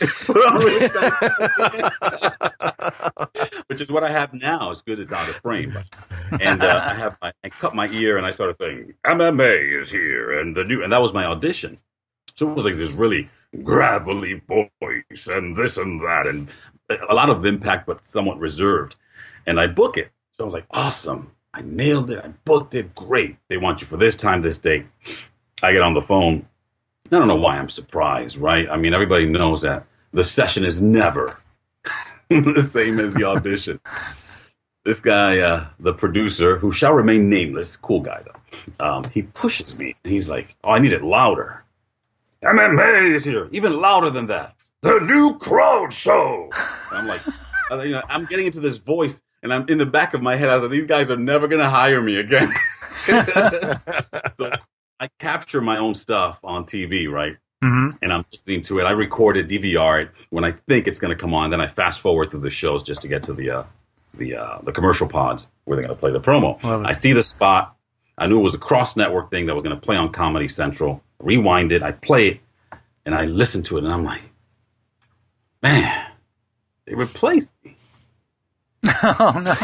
Which is what I have now. It's good it's out of frame. And I cut my ear and I started saying, MMA is here, and that was my audition. So it was like this really gravelly voice and this and that, and a lot of impact, but somewhat reserved. And I book it. So I was like, awesome. I nailed it. I booked it. Great. They want you for this time, this date. I get on the phone. I don't know why I'm surprised, right? I mean, everybody knows that the session is never the same as the audition. This guy, the producer, who shall remain nameless, cool guy though, he pushes me. He's like, oh, I need it louder. MMA is here, even louder than that. The new Crowd Show. I'm like, I'm getting into this voice, and I'm in the back of my head. I was like, these guys are never going to hire me again. So I capture my own stuff on TV, right? Mm-hmm. And I'm listening to it. I record it, DVR it. When I think it's going to come on, then I fast forward through the shows just to get to the commercial pods where they're going to play the promo. I see the spot. I knew it was a cross-network thing that was going to play on Comedy Central. Rewind it. I play it, and I listen to it, and I'm like, man, they replaced me. Oh, no.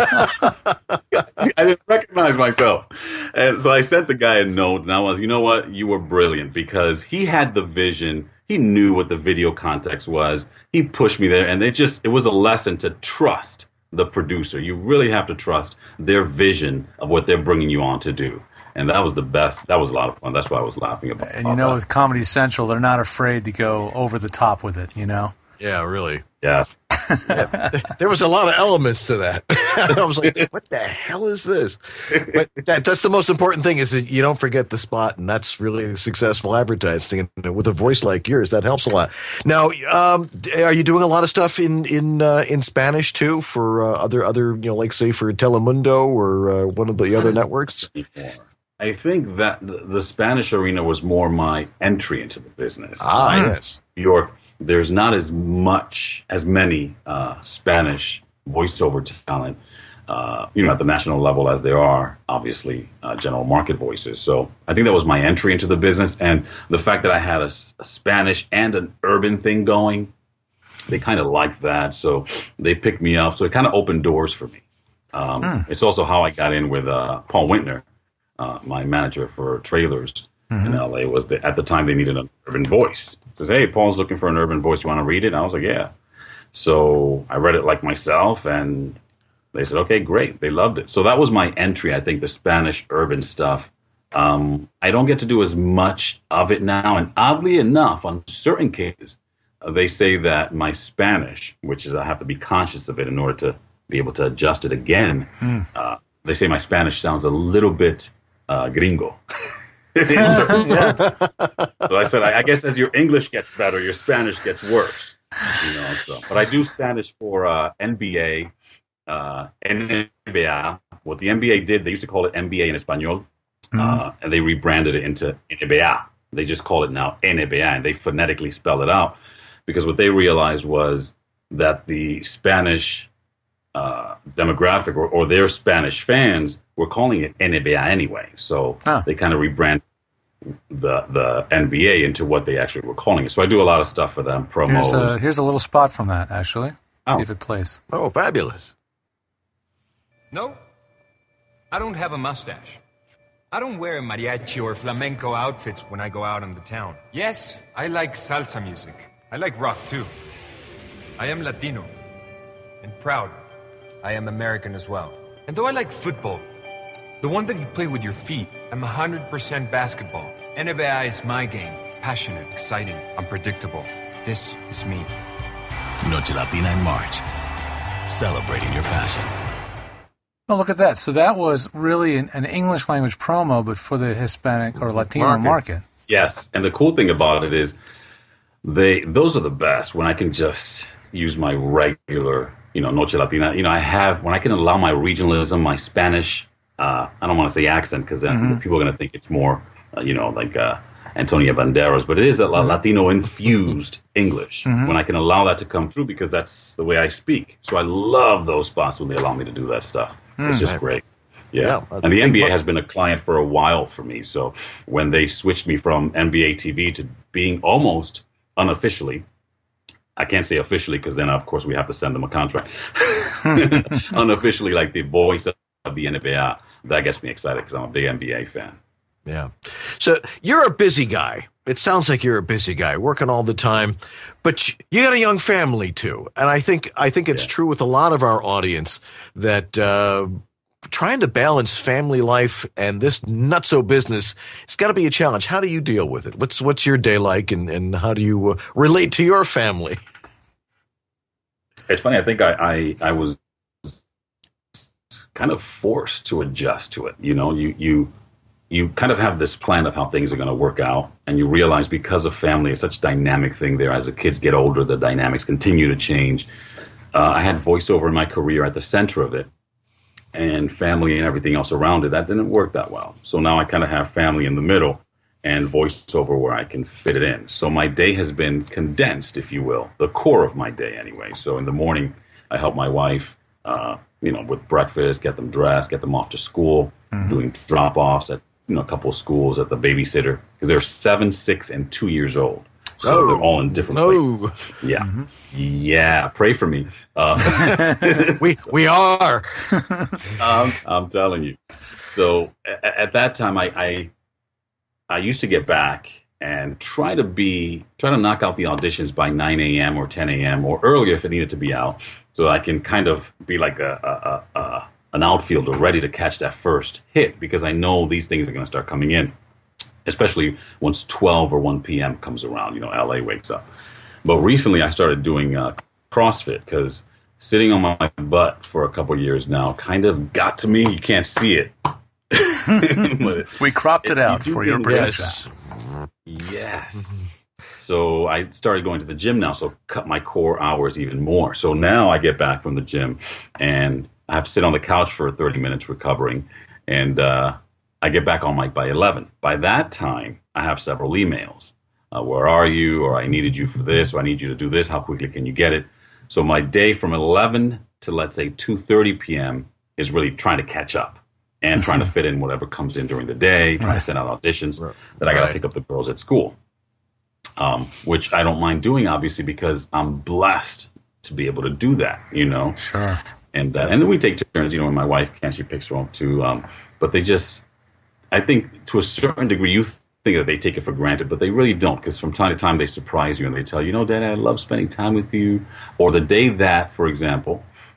I didn't recognize myself. And so I sent the guy a note, and I was, you know what? You were brilliant, because he had the vision. He knew what the video context was. He pushed me there, and it was a lesson to trust the producer. You really have to trust their vision of what they're bringing you on to do. And that was the best. That was a lot of fun. That's why I was laughing about it. And with Comedy Central, they're not afraid to go over the top with it, Yeah, really. Yeah. There was a lot of elements to that. I was like, what the hell is this? But that's the most important thing, is that you don't forget the spot, and that's really successful advertising. And with a voice like yours, that helps a lot. Now, are you doing a lot of stuff in Spanish too for other like say for Telemundo or one of the other networks? I think that the Spanish arena was more my entry into the business. Yes. New York. There's not as many Spanish voiceover talent, at the national level as there are, obviously, general market voices. So I think that was my entry into the business. And the fact that I had a Spanish and an urban thing going, they kind of liked that. So they picked me up. So it kind of opened doors for me. It's also how I got in with Paul Wintner, my manager for trailers. In LA. At the time they needed an urban voice. Because, hey, Paul's looking for an urban voice. You want to read it? And I was like, yeah. So I read it like myself, and they said, okay, great. They loved it. So that was my entry. I think the Spanish urban stuff. I don't get to do as much of it now. And oddly enough, on certain cases, they say that my Spanish, which is I have to be conscious of it in order to be able to adjust it again. They say my Spanish sounds a little bit gringo. So I said, I guess as your English gets better, your Spanish gets worse. But I do Spanish for NBA, NBA. What the NBA did, they used to call it NBA in Espanol. And they rebranded it into NBA. They just call it now NBA, and they phonetically spell it out because what they realized was that the Spanish demographic or their Spanish fans were calling it NBA anyway. So they kind of rebranded the NBA into what they actually were calling it. So I do a lot of stuff for them, promos. Here's a little spot from that, actually. See if it plays. Oh, fabulous. No, I don't have a mustache. I don't wear mariachi or flamenco outfits when I go out on the town. Yes, I like salsa music. I like rock too. I am Latino and proud. I am American as well. And though I like football, the one that you play with your feet, I'm 100% basketball. NBA is my game. Passionate, exciting, unpredictable. This is me. Noche Latina in March. Celebrating your passion. Oh, look at that. So that was really an English language promo, but for the Hispanic or Latino market. Yes. And the cool thing about it is those are the best when I can just use my regular, Noche Latina. When I can allow my regionalism, my Spanish, I don't want to say accent because people are going to think it's more, like Antonio Banderas, but it is a Latino-infused English when I can allow that to come through because that's the way I speak. So I love those spots when they allow me to do that stuff. It's just great. Yeah. And the NBA has been a client for a while for me. So when they switched me from NBA TV to being almost unofficially, I can't say officially because then, of course, we have to send them a contract. Unofficially, like the voice of the NBA, that gets me excited because I'm a big NBA fan. Yeah. So you're a busy guy. It sounds like you're a busy guy, working all the time, but you got a young family too. And I think it's true with a lot of our audience that trying to balance family life and this nutso business, it's got to be a challenge. How do you deal with it? What's your day like, and how do you relate to your family? It's funny. I think I was kind of forced to adjust to it. You kind of have this plan of how things are going to work out, and you realize because of family, it's such a dynamic thing there. As the kids get older, the dynamics continue to change. I had voiceover in my career at the center of it, and family and everything else around it. That didn't work that well. So now I kind of have family in the middle and voiceover where I can fit it in. So my day has been condensed, if you will, the core of my day anyway. So in the morning, I help my wife, with breakfast, get them dressed, get them off to school, doing drop-offs at a couple of schools at the babysitter because they're 7, 6, and 2 years old. So they're all in different places. Yeah. Yeah. Pray for me. We are. I'm telling you. So at that time, I used to get back and try to knock out the auditions by 9 a.m. or 10 a.m. or earlier if it needed to be out. So I can kind of be like an outfielder ready to catch that first hit because I know these things are going to start coming in, especially once 12 or 1 p.m. comes around, LA wakes up. But recently I started doing CrossFit because sitting on my butt for a couple of years now kind of got to me. You can't see it. We cropped it out for your protection. Yes. So I started going to the gym now, so cut my core hours even more. So now I get back from the gym and I have to sit on the couch for 30 minutes recovering, and I get back on mic by 11. By that time, I have several emails. Where are you? Or I needed you for this, or I need you to do this. How quickly can you get it? So my day from 11 to, let's say, 2:30 p.m. is really trying to catch up and trying to fit in whatever comes in during the day, trying to send out auditions that I got to pick up the girls at school, which I don't mind doing, obviously, because I'm blessed to be able to do that, Sure. And then we take turns, when my wife can, she picks her up too. But they just, I think to a certain degree, you think that they take it for granted, but they really don't, because from time to time they surprise you and they tell you, Dad, I love spending time with you. Or the day that, for example,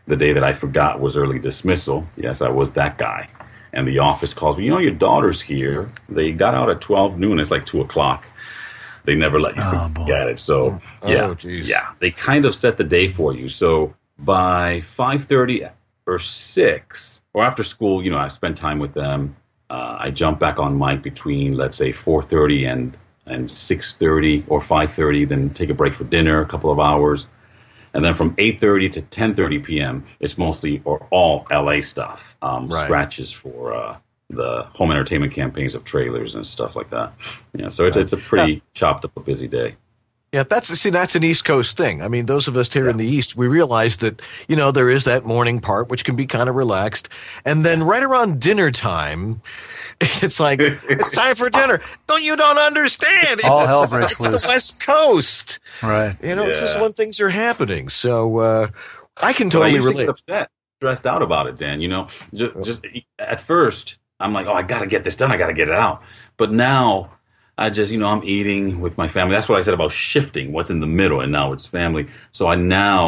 the day that I forgot was early dismissal. Yes, I was that guy. And the office calls me, your daughter's here. They got out at 12 noon. It's like 2 o'clock. They never let you forget it. So, yeah, they kind of set the day for you. So by 5:30 or 6, or after school, I spend time with them. I jump back on mic between, let's say, 4:30 and 6:30 or 5:30, then take a break for dinner, a couple of hours. And then from 8:30 to 10:30 p.m., it's mostly or all LA stuff, scratches for the home entertainment campaigns of trailers and stuff like that. Yeah, so it's a pretty chopped up, a busy day. Yeah, that's an East Coast thing. I mean, those of us here in the East, we realize that, there is that morning part, which can be kind of relaxed. And then right around dinner time, it's like, it's time for dinner. You don't understand. All hell breaks loose. It's the West Coast. Right. This is when things are happening. So I can totally relate. Get upset, stressed out about it, Dan. Just at first, I'm like, I got to get this done. I got to get it out. But now I just, I'm eating with my family. That's what I said about shifting what's in the middle, and now it's family. So I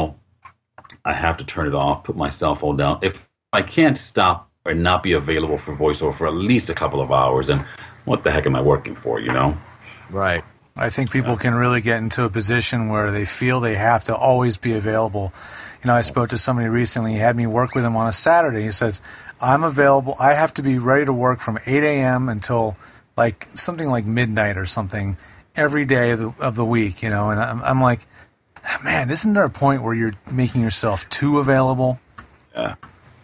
have to turn it off, put my cell phone down. If I can't stop or not be available for voiceover for at least a couple of hours, and what the heck am I working for, Right. I think people can really get into a position where they feel they have to always be available. I spoke to somebody recently. He had me work with him on a Saturday. He says, I'm available. I have to be ready to work from 8 a.m. until something like midnight or something every day of the week, and I'm like, man, isn't there a point where you're making yourself too available? Yeah.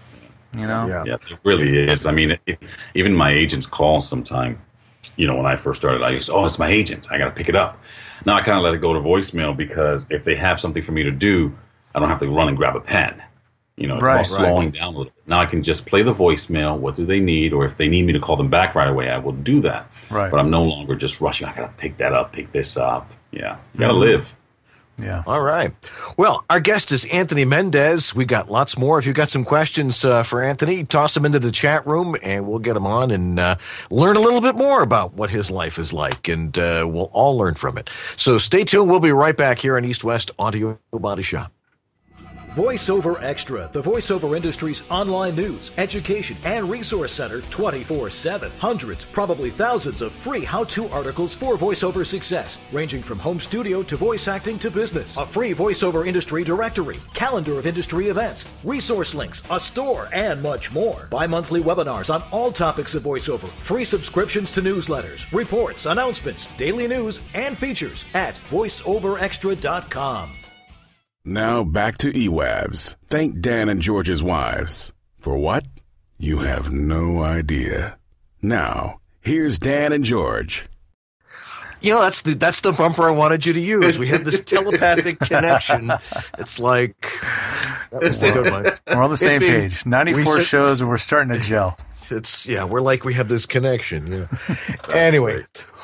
Yeah, it really is. I mean, even my agent's calls sometime, when I first started, I used to, it's my agent. I got to pick it up. Now I kind of let it go to voicemail because if they have something for me to do, I don't have to run and grab a pen. It's about slowing down a little bit. Now I can just play the voicemail. What do they need? Or if they need me to call them back right away, I will do that. Right. But I'm no longer just rushing. I got to pick that up, pick this up. Yeah. You got to live. Yeah. All right. Well, our guest is Anthony Mendez. We got lots more. If you've got some questions for Anthony, toss them into the chat room and we'll get them on and learn a little bit more about what his life is like. And we'll all learn from it. So stay tuned. We'll be right back here on East West Audio Body Shop. VoiceOver Extra, the voiceover industry's online news, education, and resource center 24/7. Hundreds, probably thousands of free how-to articles for voiceover success, ranging from home studio to voice acting to business. A free voiceover industry directory, calendar of industry events, resource links, a store, and much more. Bi-monthly webinars on all topics of voiceover, free subscriptions to newsletters, reports, announcements, daily news, and features at voiceoverextra.com. Now back to eWabs. Thank Dan and George's wives. For what? You have no idea. Now, here's Dan and George. That's the bumper I wanted you to use. We have this telepathic connection. It's like that was the good one. We're on the same page. 94 shows and we're starting to gel. We're like we have this connection. Yeah. Anyway.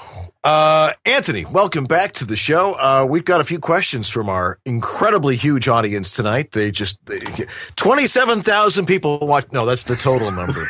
Anthony, welcome back to the show. We've got a few questions from our incredibly huge audience tonight. 27,000 people watch. No, that's the total number.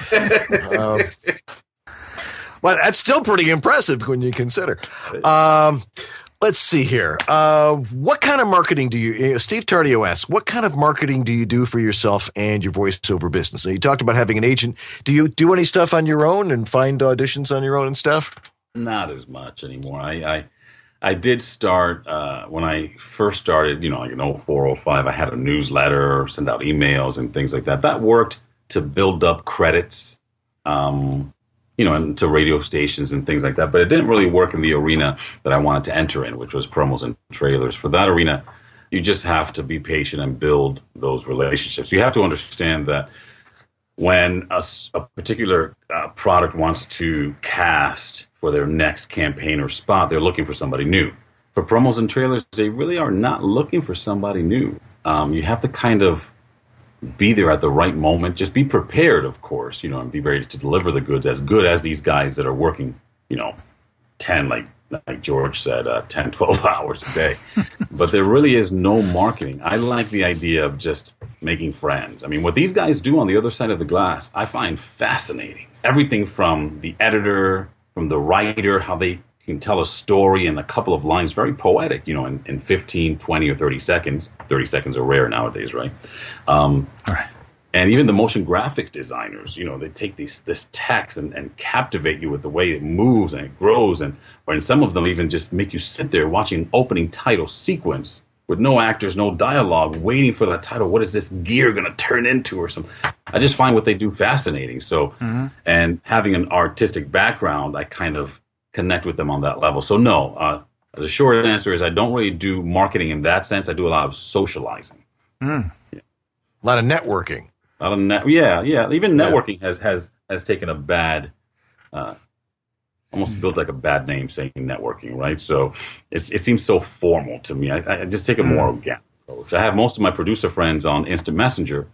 Well, that's still pretty impressive when you consider. Let's see here. What kind of marketing do you, Steve Tardio asks, what kind of marketing do you do for yourself and your voiceover business? So you talked about having an agent. Do you do any stuff on your own and find auditions on your own and stuff? Not as much anymore. I did start when I first started, like in 04, 05, I had a newsletter, send out emails and things like that. That worked to build up credits, and to radio stations and things like that. But it didn't really work in the arena that I wanted to enter in, which was promos and trailers. For that arena, you just have to be patient and build those relationships. You have to understand that when a particular product wants to cast for their next campaign or spot, they're looking for somebody new. For promos and trailers, they really are not looking for somebody new. You have to kind of be there at the right moment. Just be prepared, of course, and be ready to deliver the goods as good as these guys that are working, 10, like George said, 10, 12 hours a day. But there really is no marketing. I like the idea of just making friends. I mean, what these guys do on the other side of the glass, I find fascinating. Everything from the editor, from the writer, how they can tell a story in a couple of lines, very poetic, in 15, 20, or 30 seconds. 30 seconds are rare nowadays, right? And even the motion graphics designers, they take this text and captivate you with the way it moves and it grows, or in some of them even just make you sit there watching an opening title sequence with no actors, no dialogue, waiting for that title. What is this gear going to turn into or something? I just find what they do fascinating. So, and having an artistic background, I kind of connect with them on that level. So no, the short answer is I don't really do marketing in that sense. I do a lot of socializing. A lot of networking. Even networking has taken a bad, almost built like a bad name saying networking, right? So it seems so formal to me. I just take a more organic approach. I have most of my producer friends on Instant Messenger,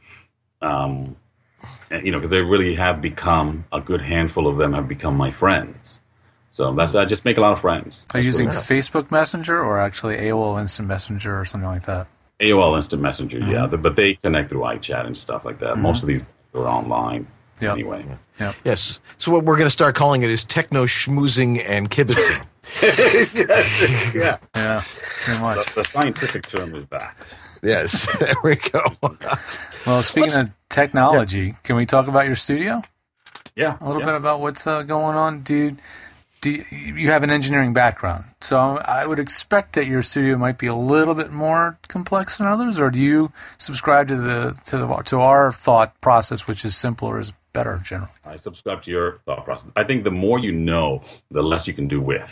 because they really have become, a good handful of them have become my friends. So I just make a lot of friends. Are you using Facebook Messenger or actually AOL Instant Messenger or something like that? AOL Instant Messenger, yeah. But they connect through iChat and stuff like that. Most of these are online anyway. Yep. Yes. So what we're going to start calling it is techno schmoozing and kibitzing. Yeah, pretty much. The scientific term is that. Yes, there we go. Well, speaking of technology, can we talk about your studio? Yeah. A little bit about what's going on, dude. You have an engineering background, so I would expect that your studio might be a little bit more complex than others, or do you subscribe to our thought process, which is simpler is better generally? I subscribe to your thought process. I think the more you know, the less you can do with.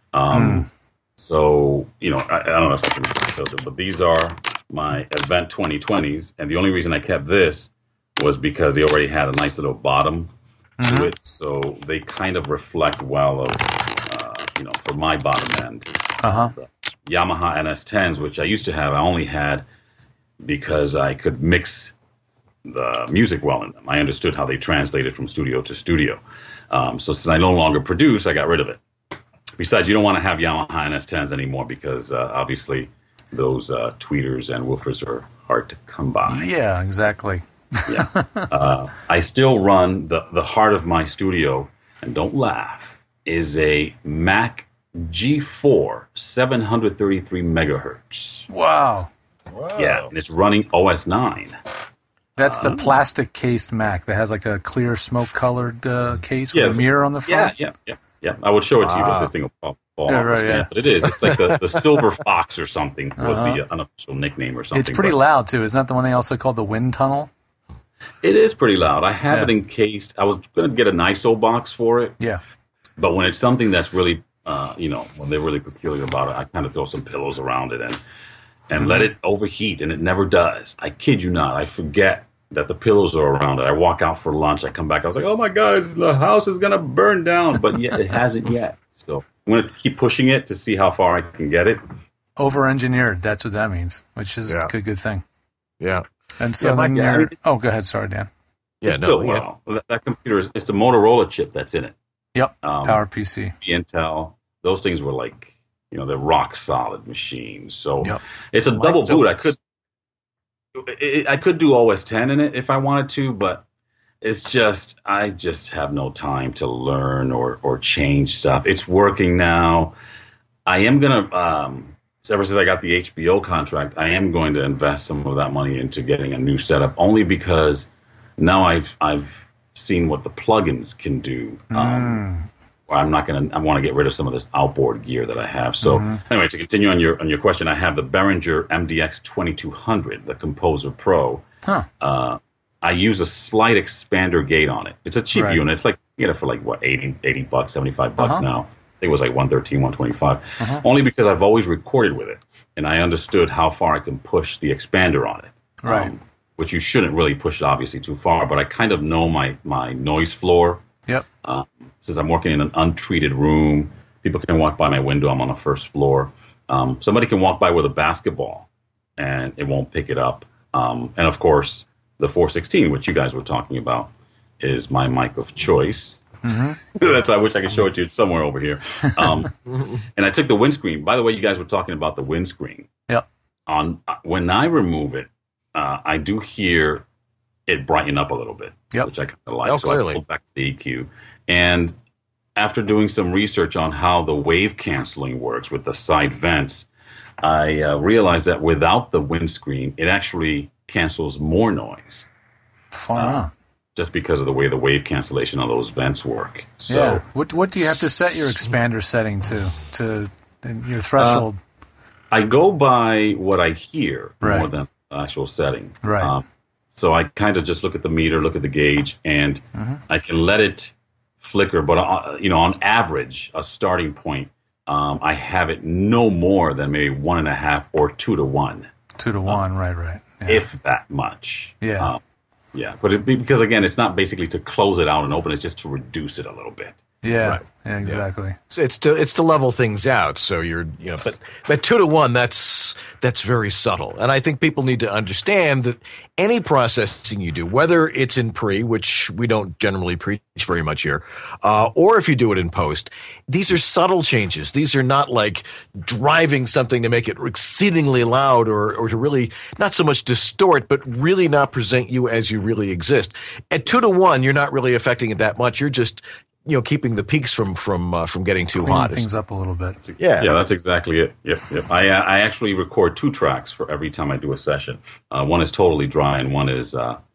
So, I don't know if I can show them, but these are my Event 2020s, and the only reason I kept this was because they already had a nice little bottom to it, so they kind of reflect well of, for my bottom end. The Yamaha NS10s, which I used to have, I only had because I could mix the music well in them. I understood how they translated from studio to studio. So since I no longer produce, I got rid of it. Besides, you don't want to have Yamaha NS10s anymore because obviously those tweeters and woofers are hard to come by. Yeah, exactly. I still run the heart of my studio, and don't laugh, is a Mac G4 733 megahertz. Wow. Yeah, and it's running OS 9. That's the plastic cased Mac that has like a clear smoke colored case with a mirror on the front. Yeah. I would show it to you, but this thing will fall off the stand. But it is. It's like the Silver Fox or something was the unofficial nickname or something. It's pretty loud too. Isn't that the one they also called the wind tunnel? It is pretty loud. I have it encased. I was going to get an ISO box for it. Yeah. But when it's something that's really, when they're really peculiar about it, I kind of throw some pillows around it and let it overheat, and it never does. I kid you not. I forget that the pillows are around it. I walk out for lunch. I come back. I was like, oh, my God, the house is going to burn down. But yet it hasn't yet. So I'm going to keep pushing it to see how far I can get it. Over-engineered. That's what that means, which is a good thing. Yeah. And so then you're... Oh, go ahead. Sorry, Dan. Yeah, that computer, it's the Motorola chip that's in it. Yep, PowerPC. Intel. Those things were like, they're rock solid machines. So it's a double boot. I could do OS 10 in it if I wanted to, but it's just, I just have no time to learn or change stuff. It's working now. I am going to, ever since I got the HBO contract, I am going to invest some of that money into getting a new setup, only because now I've seen what the plugins can do. I want to get rid of some of this outboard gear that I have. So anyway, to continue on your question, I have the Behringer MDX 2200, the Composer Pro. I use a slight expander gate on it. It's a cheap unit. It's like, you get it for like, what, $80, $75 now. I think it was like $113, $125. Only because I've always recorded with it, and I understood how far I can push the expander on it. Right. Which you shouldn't really push it, obviously, too far, but I kind of know my noise floor. Yep. Since I'm working in an untreated room, people can walk by my window. I'm on the first floor. Somebody can walk by with a basketball, and it won't pick it up. And, of course, the 416, which you guys were talking about, is my mic of choice. That's why I wish I could show it to you. It's somewhere over here. And I took the windscreen. By the way, you guys were talking about the windscreen. Yep. When I remove it, I do hear it brighten up a little bit, which I kind of like. Oh, so clearly. I pulled back the EQ. And after doing some research on how the wave canceling works with the side vents, I realized that without the windscreen, it actually cancels more noise. Just because of the way the wave cancellation on those vents work. So, yeah. What do you have to set your expander setting to your threshold? I go by what I hear more than the actual setting. Right. So I kind of just look at the meter, look at the gauge, and I can let it flicker. But on average, a starting point, I have it no more than maybe 1.5 or 2 to 1. 2 to 1, right. Yeah. If that much. Yeah. But because again, it's not basically to close it out and open; it's just to reduce it a little bit. Yeah, right. Yeah, exactly. So it's to level things out. So but 2 to 1, that's very subtle. And I think people need to understand that any processing you do, whether it's in pre, which we don't generally preach very much here, or if you do it in post, these are subtle changes. These are not like driving something to make it exceedingly loud or to really not so much distort, but really not present you as you really exist. At 2 to 1, you're not really affecting it that much. You're just keeping the peaks from getting too cleaning hot. Things up a little bit. Yeah, that's exactly it. Yep. I actually record 2 tracks for every time I do a session. One is totally dry, and one is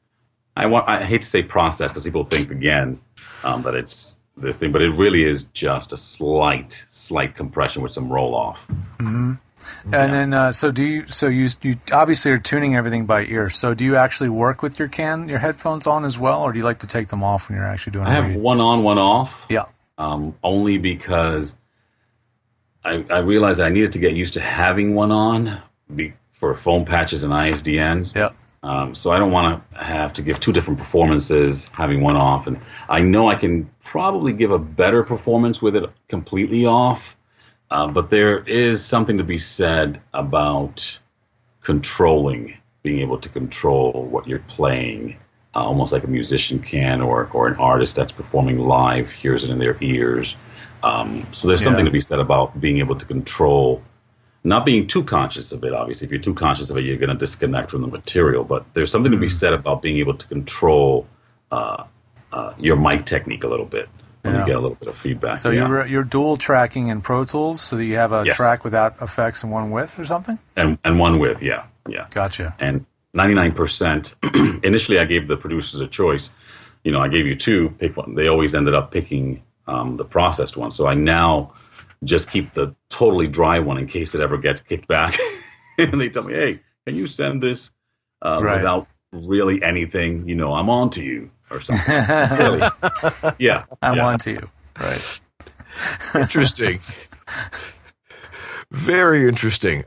I hate to say process because people think again that it's this thing, but it really is just a slight compression with some roll off. Mm-hmm. And then, so you obviously are tuning everything by ear. So do you actually work with your headphones on as well, or do you like to take them off when you're actually doing? I have one on, one off. Yeah. Only because I realized I needed to get used to having one on for foam patches and ISDNs. Yeah. So I don't want to have to give 2 different performances having one off, and I know I can probably give a better performance with it completely off. But there is something to be said about being able to control what you're playing, almost like a musician can, or an artist that's performing live hears it in their ears. So there's something to be said about being able to control, not being too conscious of it. Obviously, if you're too conscious of it, you're going to disconnect from the material. But there's something to be said about being able to control your mic technique a little bit. When you get a little bit of feedback. So you're dual tracking in Pro Tools, so that you have a track without effects and one with or something? And one with, yeah. Gotcha. And 99%, initially I gave the producers a choice. I gave you 2, pick one. They always ended up picking the processed one. So I now just keep the totally dry one in case it ever gets kicked back. And they tell me, hey, can you send this without really anything? I'm on to you. Or something. Really? Yeah. I'm on to you. Right. Interesting. Very interesting.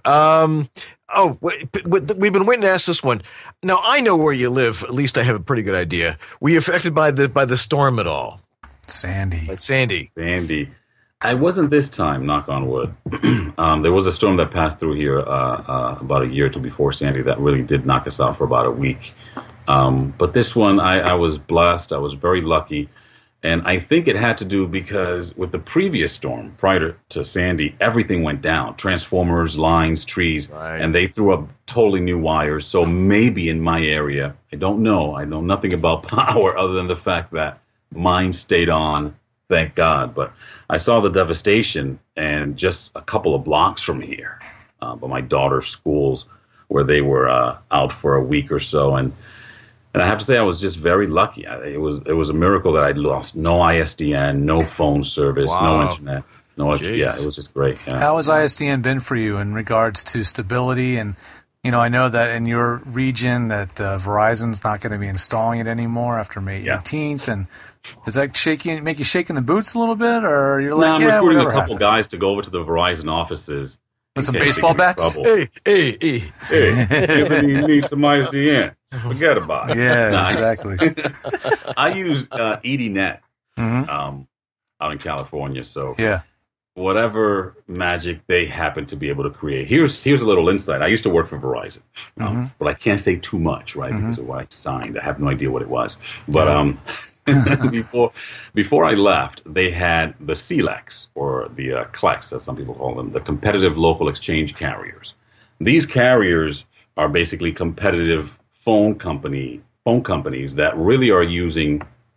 We've been waiting to ask this one. Now, I know where you live. At least I have a pretty good idea. Were you affected by the storm at all? Sandy. I wasn't this time, knock on wood. There was a storm that passed through here about a year or 2 before Sandy that really did knock us out for about a week. But this one, I was blessed. I was very lucky. And I think it had to do because with the previous storm, prior to Sandy, everything went down. Transformers, lines, trees, and they threw up totally new wires. So maybe in my area, I don't know. I know nothing about power other than the fact that mine stayed on, thank God. But I saw the devastation and just a couple of blocks from here, by my daughter's schools, where they were out for a week or so. And I have to say, I was just very lucky. It was a miracle that I'd lost no ISDN, no phone service, no internet. It was just great. Yeah. How has ISDN been for you in regards to stability? And, I know that in your region that Verizon's not going to be installing it anymore after May 18th. And does that make you shake in the boots a little bit? Or you're like, I'm recruiting a couple guys to go over to the Verizon offices. With some baseball bats? Hey, you need some ISDN. Forget about it. Yeah, exactly. I use EDNet out in California. So whatever magic they happen to be able to create. Here's a little insight. I used to work for Verizon, but I can't say too much, right? Because of what I signed. I have no idea what it was. But before I left, they had the CLECs, or the CLECs, as some people call them, the competitive local exchange carriers. These carriers are basically competitive phone companies that really are using,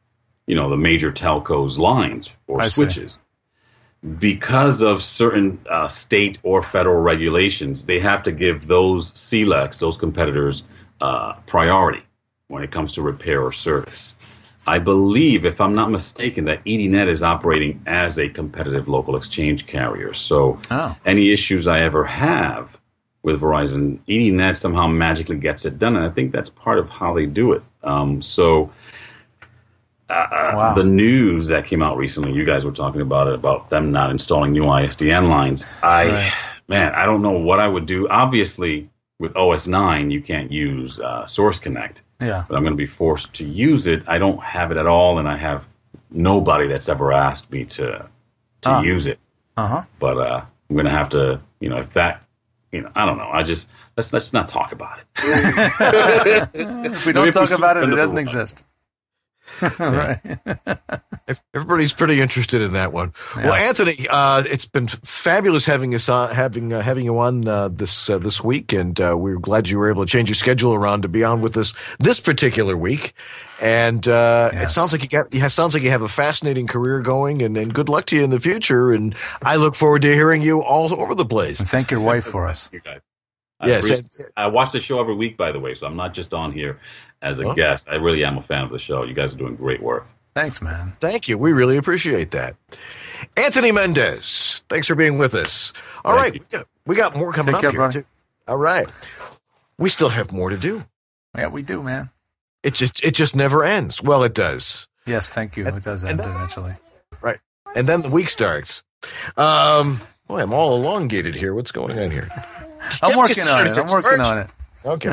the major telcos' lines or switches. Because of certain state or federal regulations, they have to give those CLECs, those competitors, priority when it comes to repair or service. I believe, if I'm not mistaken, that EDNet is operating as a competitive local exchange carrier. So any issues I ever have with Verizon, EDNet somehow magically gets it done, and I think that's part of how they do it. The news that came out recently, you guys were talking about it, about them not installing new ISDN lines. I don't know what I would do. Obviously, with OS 9, you can't use Source Connect. Yeah. But I'm going to be forced to use it. I don't have it at all, and I have nobody that's ever asked me to use it. But I'm going to have to, if that, I don't know. Let's not talk about it. If we don't talk about it, it doesn't exist. Right. Everybody's pretty interested in that one. Yeah. Well, Anthony, it's been fabulous having you on this week, and we're glad you were able to change your schedule around to be on with us this particular week. And it sounds like you have a fascinating career going, and good luck to you in the future. And I look forward to hearing you all over the place. And thank your wife for us. You guys. Yes, I watch the show every week, by the way, so I'm not just on here as a guest. I really am a fan of the show. You guys are doing great work. Thanks, man. Thank you. We really appreciate that. Anthony Mendez, thanks for being with us. All right, we got more coming up here, too. All right. We still have more to do. Yeah, we do, man. It just never ends. Well, it does. Yes, thank you. It does end eventually. Right. And then the week starts. Boy, I'm all elongated here. What's going on here? I'm working on it. Okay.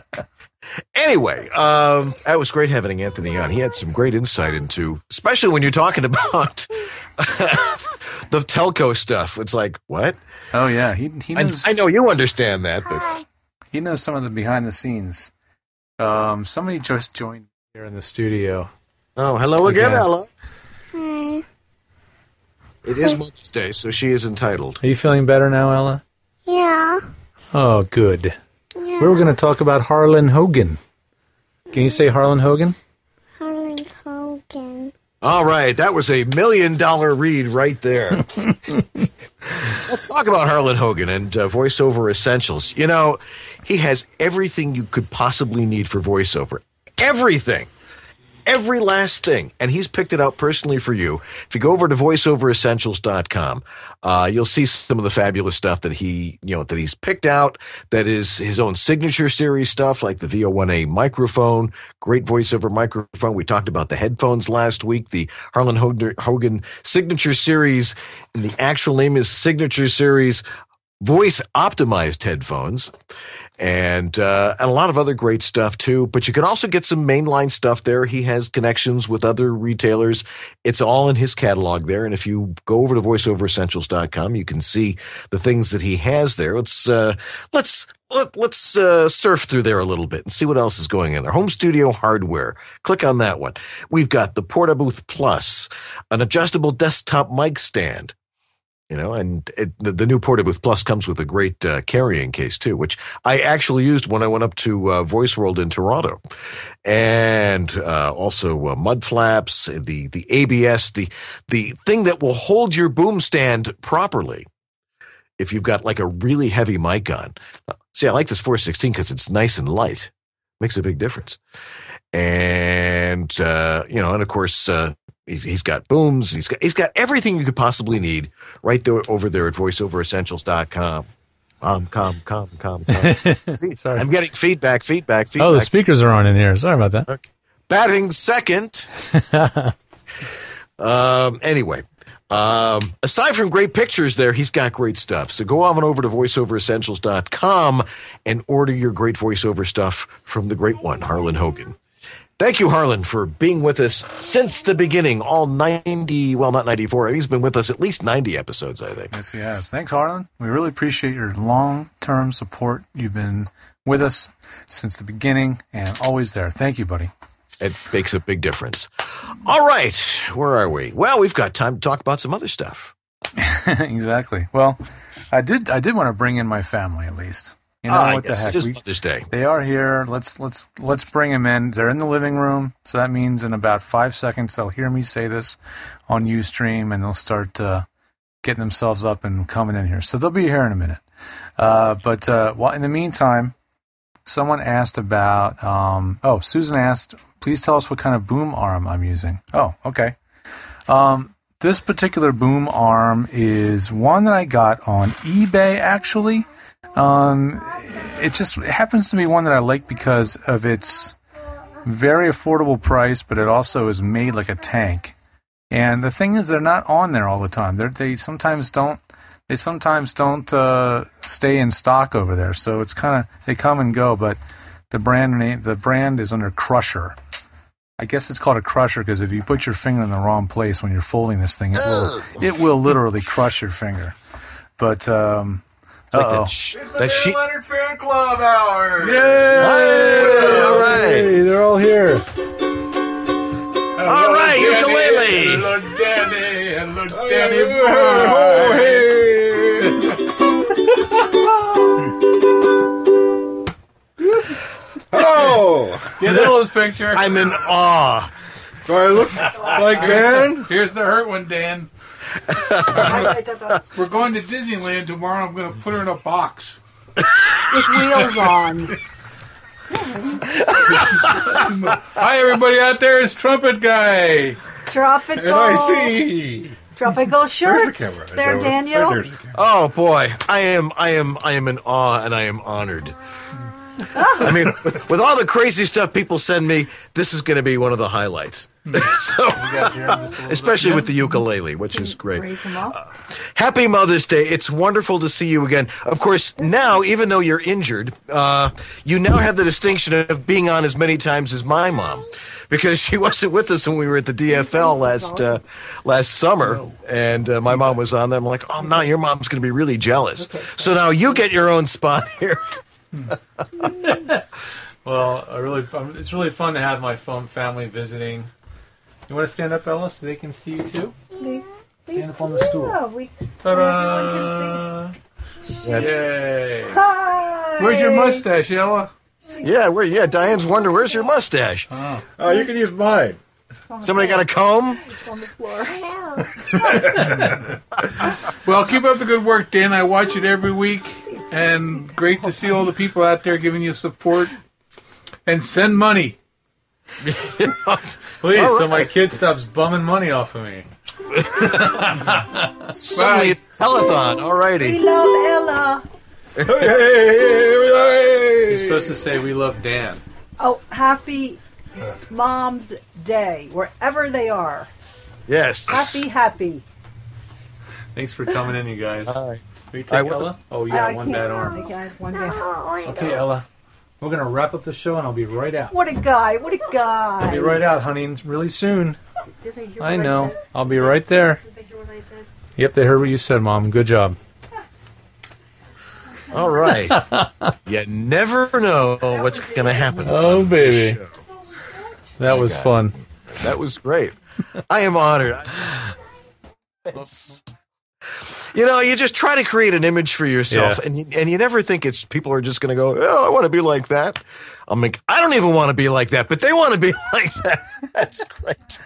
Anyway, that was great having Anthony on. He had some great insight into, especially when you're talking about the telco stuff. It's like, what? Oh, yeah. He knows. I know you understand that. But he knows some of the behind the scenes. Somebody just joined here in the studio. Oh, hello again, Ella. Hi. It is Mother's Day, so she is entitled. Are you feeling better now, Ella? Yeah. Oh, good. Yeah. We were going to talk about Harlan Hogan. Can you say Harlan Hogan? Harlan Hogan. All right, that was $1 million read right there. Let's talk about Harlan Hogan and voiceover essentials. He has everything you could possibly need for voiceover. Everything. Every last thing. And he's picked it out personally for you. If you go over to voiceoveressentials.com, you'll see some of the fabulous stuff that he's picked out. That is his own signature series stuff, like the VO1A microphone, great voiceover microphone. We talked about the headphones last week, the Harlan Hogan signature series, and the actual name is signature series voice optimized headphones. And a lot of other great stuff, too. But you can also get some mainline stuff there. He has connections with other retailers. It's all in his catalog there. And if you go over to voiceoveressentials.com, you can see the things that he has there. Let's surf through there a little bit and see what else is going in there. Home studio hardware. Click on that one. We've got the Portabooth Plus, an adjustable desktop mic stand. The new Portabooth Plus comes with a great carrying case, too, which I actually used when I went up to Voice World in Toronto. And also mud flaps, the ABS, the thing that will hold your boom stand properly if you've got like a really heavy mic on. See, I like this 416 because it's nice and light. Makes a big difference. And, and of course, he's got booms. He's got everything you could possibly need right there over there at voiceoveressentials.com. See, sorry. I'm getting feedback. Oh, the speakers are on in here. Sorry about that. Okay. Batting second. Anyway, aside from great pictures there, he's got great stuff. So go on over to voiceoveressentials.com and order your great voiceover stuff from the great one, Harlan Hogan. Thank you, Harlan, for being with us since the beginning, all 90, well, not 94. He's been with us at least 90 episodes, I think. Yes, he has. Thanks, Harlan. We really appreciate your long-term support. You've been with us since the beginning and always there. Thank you, buddy. It makes a big difference. All right. Where are we? Well, we've got time to talk about some other stuff. Exactly. Well, I did want to bring in my family, at least. You know what the heck? It is Mother's Day. They are here. Let's bring them in. They're in the living room, so that means in about 5 seconds they'll hear me say this on Ustream, and they'll start getting themselves up and coming in here. So they'll be here in a minute. But in the meantime, someone asked about. Susan asked, please tell us what kind of boom arm I'm using. Oh, okay. This particular boom arm is one that I got on eBay, actually. It happens to be one that I like because of its very affordable price, but it also is made like a tank. And the thing is, they're not on there all the time. They sometimes don't stay in stock over there. So it's kind of, they come and go. But the brand is under Crusher. I guess it's called a crusher because if you put your finger in the wrong place when you're folding this thing, it will literally crush your finger. But that sheet. Leonard Fan Club hour. Yay! All right. Hey, they're all here. All right, ukulele. Hello, Danny. Hello, Danny. Hello. Get Ella's picture. I'm in awe. Do I look like Dan? Here's the hurt one, Dan. We're going to Disneyland tomorrow. I'm going to put her in a box with wheels on. Hi, everybody out there. It's Trumpet Guy. Tropical. And I see. Tropical shirts. The there, Daniel. Right, oh boy, I am in awe, and I am honored. I mean, with all the crazy stuff people send me, this is going to be one of the highlights. Especially with the ukulele, which is great. Happy Mother's Day. It's wonderful to see you again. Of course, now, even though you're injured, you now have the distinction of being on as many times as my mom. Because she wasn't with us when we were at the DFL last summer, and my mom was on there. I'm like, oh, no, your mom's going to be really jealous. So now you get your own spot here. Well, it's really fun to have my family visiting. You want to stand up, Ella, so they can see you too? Stand up on the stool. Ta-da! Yay! Hi! Where's your mustache, Ella? Yeah, Diane's wondering, where's your mustache? Oh, you can use mine. Somebody got a comb? It's on the floor. Well, keep up the good work, Dan. I watch it every week, and great to see all the people out there giving you support. And send money. Please, so my kid stops bumming money off of me. Suddenly it's a telethon. Alrighty. We love Ella. You're supposed to say we love Dan. Oh, happy Mom's Day, wherever they are. Yes. Happy. Thanks for coming in, you guys. Will you take Ella? Oh, you got one bad arm. Okay, Ella. We're going to wrap up the show, and I'll be right out. What a guy. I'll be right out, honey, really soon. Did they hear I what know. said? I'll be right there. Did they hear what I said? Yep, they heard what you said, Mom. Good job. All right. You never know what's going to happen. Oh, baby. That was fun. That was great. I am honored. You just try to create an image for yourself, and you never think it's people are just going to go, oh, I want to be like that. I'm like, I don't even want to be like that, but they want to be like that. That's great.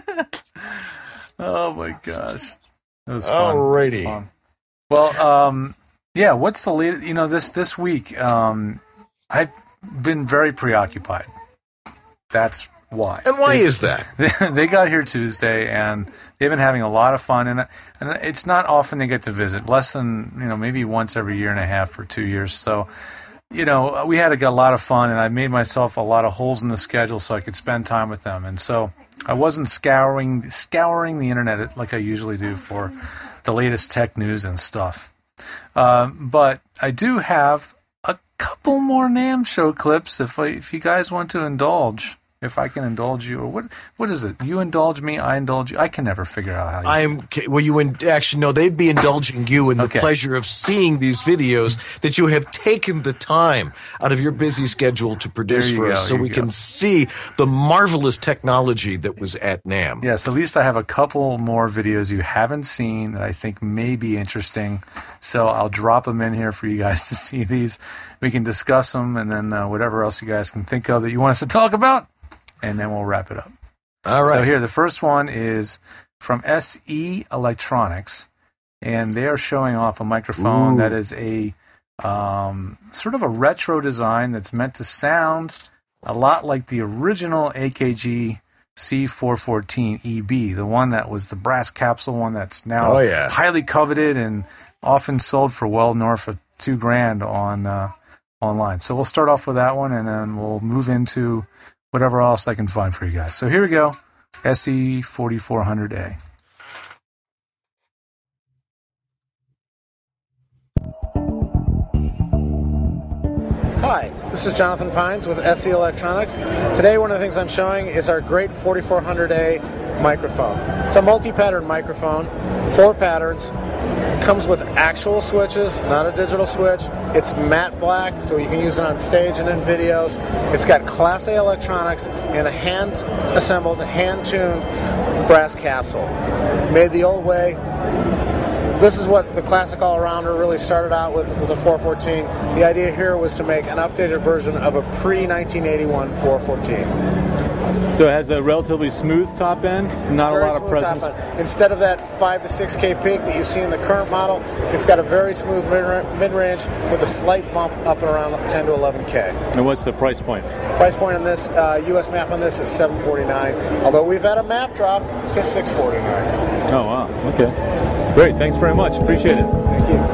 Oh my gosh, that was fun. Alrighty. Fun. Well, what's the latest? This week, I've been very preoccupied. That's why. And why is that? They got here Tuesday, and they've been having a lot of fun. And it's not often they get to visit. Less than, maybe once every year and a half for 2 years. So, we had a lot of fun, and I made myself a lot of holes in the schedule so I could spend time with them. And so I wasn't scouring the internet like I usually do for the latest tech news and stuff. But I do have a couple more NAMM show clips if you guys want to indulge. if I can indulge you, or what is it? You indulge me, I indulge you. I can never figure out how you actually, no, they'd be indulging you in the pleasure of seeing these videos that you have taken the time out of your busy schedule to produce for us so we can see the marvelous technology that was at NAMM. Yes, at least I have a couple more videos you haven't seen that I think may be interesting. So I'll drop them in here for you guys to see these. We can discuss them, and then whatever else you guys can think of that you want us to talk about, and then we'll wrap it up. All right. So here, the first one is from SE Electronics, and they are showing off a microphone that is a sort of a retro design that's meant to sound a lot like the original AKG C414 EB, the one that was the brass capsule one that's now highly coveted and often sold for well north of $2,000 on online. So we'll start off with that one, and then we'll move into whatever else I can find for you guys. So here we go, SE4400A. Hi, this is Jonathan Pines with SE Electronics. Today one of the things I'm showing is our great 4400A microphone. It's a multi-pattern microphone, 4 patterns, comes with actual switches, not a digital switch. It's matte black, so you can use it on stage and in videos. It's got Class A electronics and a hand-assembled, hand-tuned brass capsule. Made the old way. This is what the classic all-arounder really started out with the 414. The idea here was to make an updated version of a pre-1981 414. So it has a relatively smooth top end, not a lot of presence. Instead of that 5 to 6K peak that you see in the current model, it's got a very smooth mid-range with a slight bump up and around 10 to 11K. And what's the price point? Price point on this, US map on this is $749, although we've had a map drop to $649. Oh, wow. Okay. Great. Thanks very much. Appreciate it. Thank you.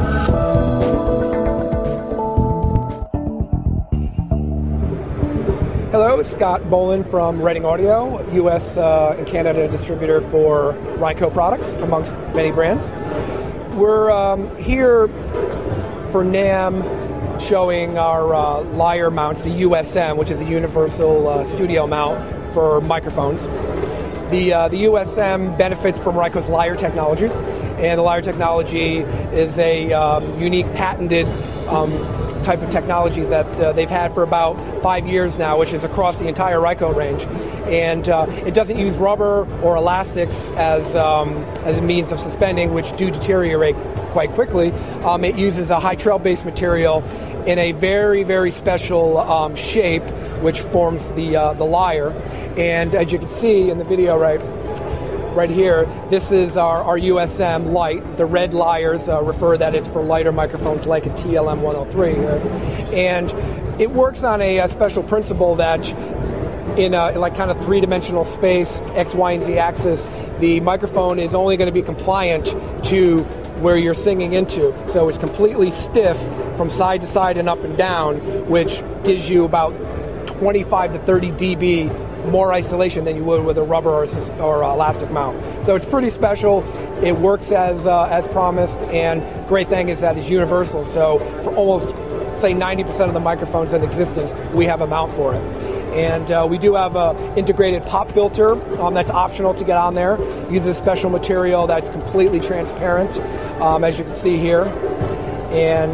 Hello, Scott Bolin from Reading Audio, U.S. and Canada distributor for Ryco products, amongst many brands. We're here for NAMM showing our Lyre mounts, the USM, which is a universal studio mount for microphones. The USM benefits from Ryco's Lyre technology, and the Lyre technology is a unique patented type of technology that they've had for about 5 years now, which is across the entire Ryco range. And it doesn't use rubber or elastics as a means of suspending, which do deteriorate quite quickly. It uses a high trail-based material in a very, very special shape, which forms the Lyre. And as you can see in the video right here, this is our USM Lite. The red Lyres refer that it's for lighter microphones like a TLM 103. And it works on a special principle that in like kind of three-dimensional space, X, Y, and Z axis, the microphone is only going to be compliant to where you're singing into. So it's completely stiff from side to side and up and down, which gives you about 25 to 30 dB more isolation than you would with a rubber or elastic mount. So it's pretty special. It works as promised, and great thing is that it's universal. So for almost, say, 90% of the microphones in existence, we have a mount for it. And we do have an integrated pop filter that's optional to get on there. Uses special material that's completely transparent, as you can see here. And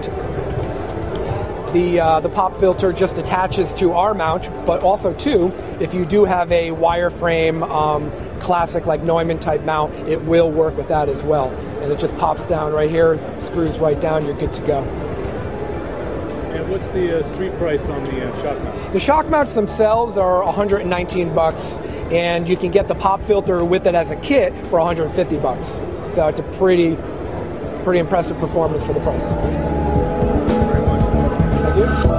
the pop filter just attaches to our mount, but also too, if you do have a wireframe classic like Neumann type mount, it will work with that as well. And it just pops down right here, screws right down, you're good to go. And what's the street price on the shock mount? The shock mounts themselves are $119, and you can get the pop filter with it as a kit for $150. So it's a pretty impressive performance for the price. Thank you.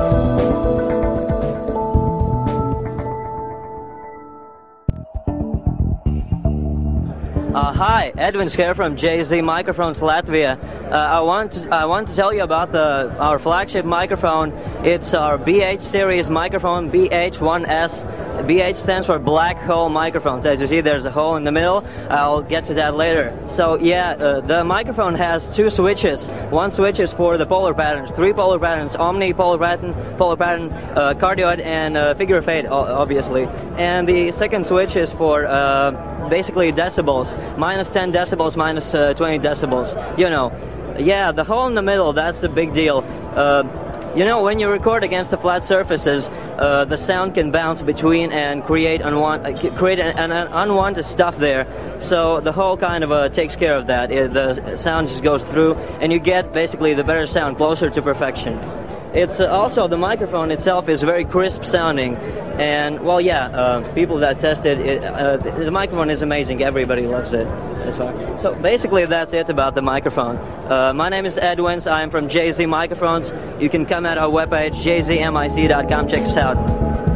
Hi, Edwin here from JZ Microphones Latvia. I want to tell you about our flagship microphone. It's our BH series microphone, BH1S BH stands for black hole microphones. As you see, there's a hole in the middle. I'll get to that later. So yeah, the microphone has 2 switches. One switch is for the polar patterns, 3 polar patterns: omni, polar pattern, cardioid, and figure of 8, obviously. And the second switch is for basically decibels, minus 10 decibels, minus 20 decibels. You know, yeah, the hole in the middle, that's the big deal. You know, when you record against the flat surfaces, the sound can bounce between and create an unwanted stuff there. So the hole kind of takes care of that. The sound just goes through, and you get basically the better sound, closer to perfection. It's also, the microphone itself is very crisp sounding, and well, yeah, people that tested it, the microphone is amazing. Everybody loves it. As far. So basically, that's it about the microphone. My name is Edwin. I'm from JZ Microphones. You can come at our webpage, jzmic.com. Check us out.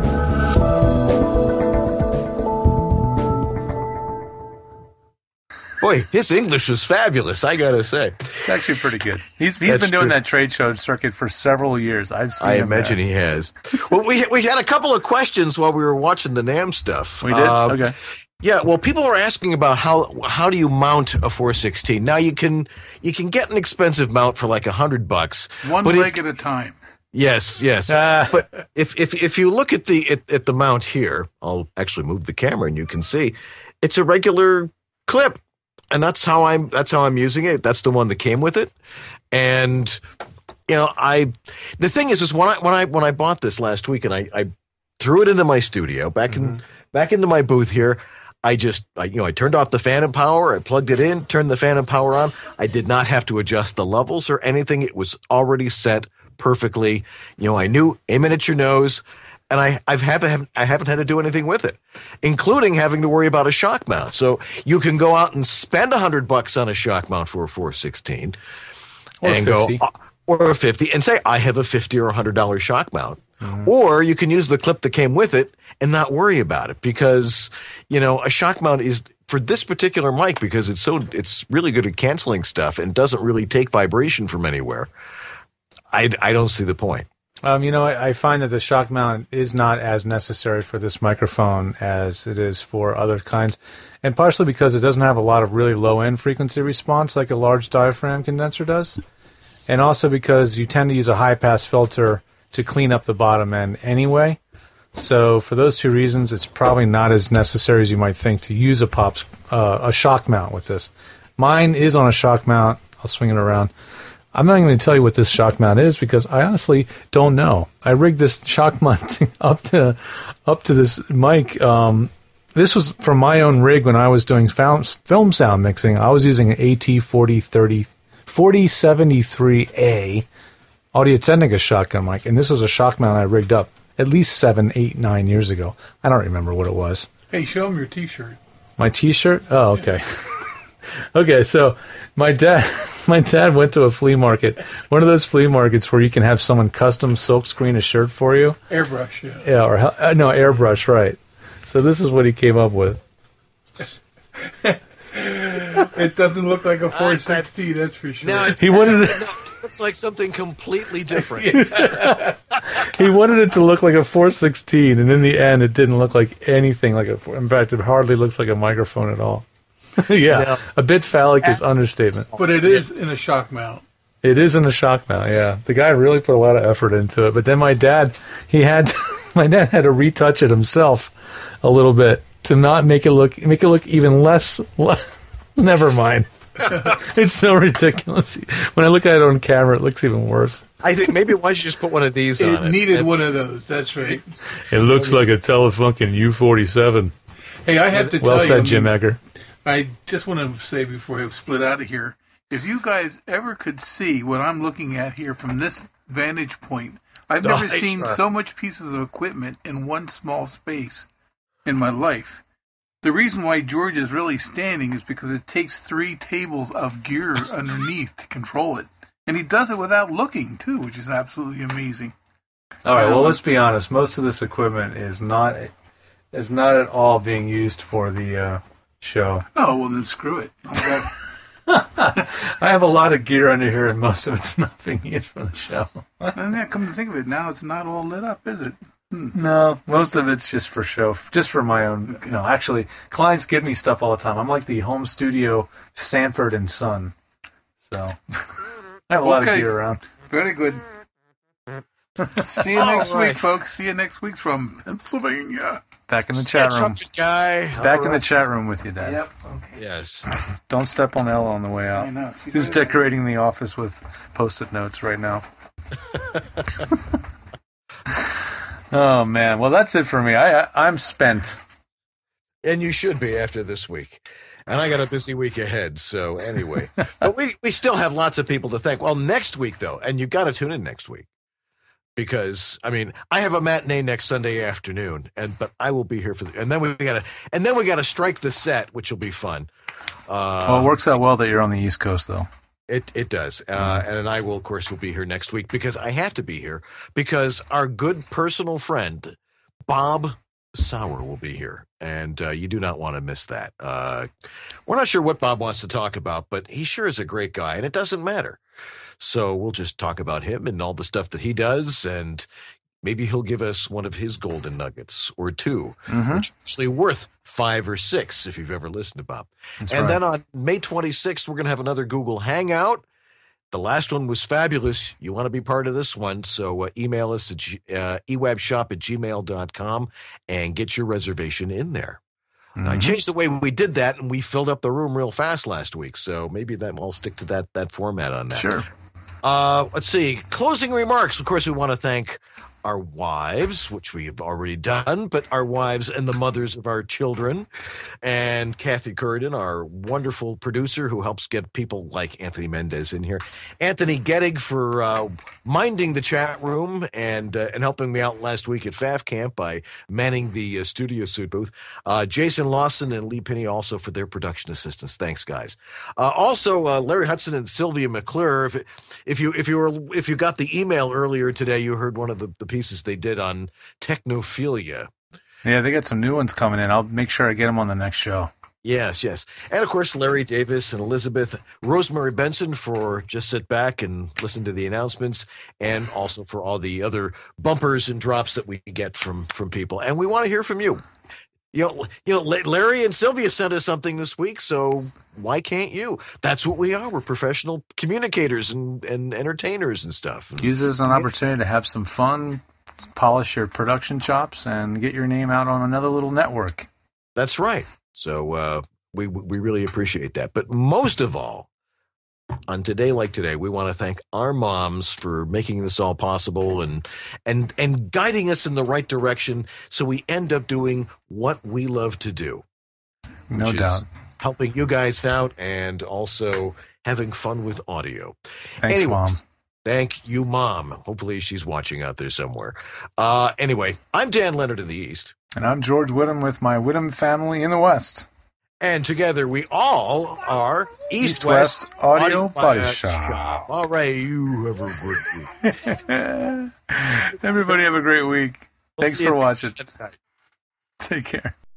Boy, his English was fabulous, I gotta say. It's actually pretty good. He's been doing that trade show circuit for several years. I've seen him. I imagine he has. Well, we had a couple of questions while we were watching the NAMM stuff. We did? Okay. Yeah, well, people were asking about how do you mount a 416. Now you can get an expensive mount for like $100. One leg at a time. Yes. But if you look at the mount here, I'll actually move the camera and you can see it's a regular clip. And that's how I'm using it. That's the one that came with it. And you know, the thing is when I bought this last week and I threw it into my studio back into my booth here, I turned off the fan and power, I plugged it in, turned the fan and power on. I did not have to adjust the levels or anything. It was already set perfectly. You know, I knew aim it at your nose. And I haven't had to do anything with it, including having to worry about a shock mount. So you can go out and spend $100 on a shock mount for a 416, and 50. Go or 50, and say I have a $50 or $100 shock mount. Mm-hmm. Or you can use the clip that came with it and not worry about it, because you know a shock mount is for this particular mic, because it's really good at canceling stuff and doesn't really take vibration from anywhere. I don't see the point. You know, I find that the shock mount is not as necessary for this microphone as it is for other kinds, and partially because it doesn't have a lot of really low-end frequency response like a large diaphragm condenser does, and also because you tend to use a high-pass filter to clean up the bottom end anyway. So for those 2 reasons, it's probably not as necessary as you might think to use a shock mount with this. Mine is on a shock mount. I'll swing it around. I'm not even going to tell you what this shock mount is because I honestly don't know. I rigged this shock mount up to this mic. This was from my own rig when I was doing film sound mixing. I was using an AT4073A Audio-Technica shotgun mic, and this was a shock mount I rigged up at least 7, 8, 9 years ago. I don't remember what it was. Hey, show them your T-shirt. My T-shirt? Oh, okay. Yeah. Okay, so my dad went to a flea market, one of those flea markets where you can have someone custom silk screen a shirt for you. Airbrush, yeah. Yeah, or airbrush, right. So this is what he came up with. It doesn't look like a 416, that's for sure. No, he wanted it. It's like something completely different. He wanted it to look like a 416, and in the end, it didn't look like anything like a. In fact, it hardly looks like a microphone at all. Yeah, no. A bit phallic is understatement. But it is in a shock mount. It is in a shock mount, yeah. The guy really put a lot of effort into it. But then my dad had to retouch it himself a little bit to not make it look even less. Never mind. It's so ridiculous. When I look at it on camera, it looks even worse. I think maybe why don't you just put one of these on it? It needed one of those, that's right. It looks like a Telefunken U47. Hey, I have to tell you. Well said, Jim Egger. I just want to say before I split out of here, if you guys ever could see what I'm looking at here from this vantage point, I've never seen so much pieces of equipment in one small space in my life. The reason why George is really standing is because it takes 3 tables of gear underneath to control it. And he does it without looking, too, which is absolutely amazing. All right, well, let's be honest. Most of this equipment is not at all being used for the show. Oh, well, then screw it. I have a lot of gear under here, and most of it's not being used for the show. And yeah, come to think of it, now it's not all lit up, is it? No, most of it's just for show, just for my own. No, actually, clients give me stuff all the time. I'm like the home studio Sanford and Son. So I have a lot of gear around. Very good. See you next week, folks. See you next week from Pennsylvania. Back in the chat room. Guy. Back in the chat room with you, Dad. Yep. Okay. Yes. Don't step on Ella on the way out. I know. Who's decorating the office with Post-it notes right now? Oh, man. Well, that's it for me. I'm spent. And you should be after this week. And I got a busy week ahead, so anyway. But we still have lots of people to thank. Well, next week, though, and you got to tune in next week. Because I have a matinee next Sunday afternoon, but I will be here and then we gotta strike the set, which will be fun. Well, it works out well that you're on the East Coast, though. It does, and I will, of course, will be here next week because I have to be here because our good personal friend Bob Sauer will be here, and you do not want to miss that. We're not sure what Bob wants to talk about, but he sure is a great guy, and it doesn't matter. So we'll just talk about him and all the stuff that he does, and maybe he'll give us one of his golden nuggets or two, which is actually worth 5 or 6 if you've ever listened to Bob. Then on May 26th, we're going to have another Google Hangout. The last one was fabulous. You want to be part of this one, so email us at ewebshop@gmail.com and get your reservation in there. I changed the way we did that, and we filled up the room real fast last week, so maybe I'll stick to that format on that. Sure. Let's see. Closing remarks. Of course, we want to thank our wives, which we have already done, but our wives and the mothers of our children, and Kathy Curran, our wonderful producer who helps get people like Anthony Mendez in here, Anthony Gettig for minding the chat room and helping me out last week at FAF Camp by manning the studio suit booth, Jason Lawson and Lee Pinney also for their production assistance. Thanks, guys. Also, Larry Hudson and Sylvia McClure. If you got the email earlier today, you heard one of the pieces they did on technophilia. Yeah, they got some new ones coming in. I'll make sure I get them on the next show. Yes. And, of course, Larry Davis and Elizabeth Rosemary Benson for just sit back and listen to the announcements, and also for all the other bumpers and drops that we get from people. And we want to hear from you. You know, Larry and Sylvia sent us something this week, so why can't you? That's what we are. We're professional communicators and entertainers and stuff. Use it as an opportunity to have some fun, polish your production chops, and get your name out on another little network. That's right. So we really appreciate that. But most of all, on Today Like Today, we want to thank our moms for making this all possible and guiding us in the right direction so we end up doing what we love to do. No doubt. Helping you guys out and also having fun with audio. Thanks, Mom. Thank you, Mom. Hopefully she's watching out there somewhere. Anyway, I'm Dan Leonard in the East. And I'm George Whittam with my Whittam family in the West. And together we all are East-West Audio Body Shop. All right, you have a good week. Everybody have a great week. Thanks for watching. Take care.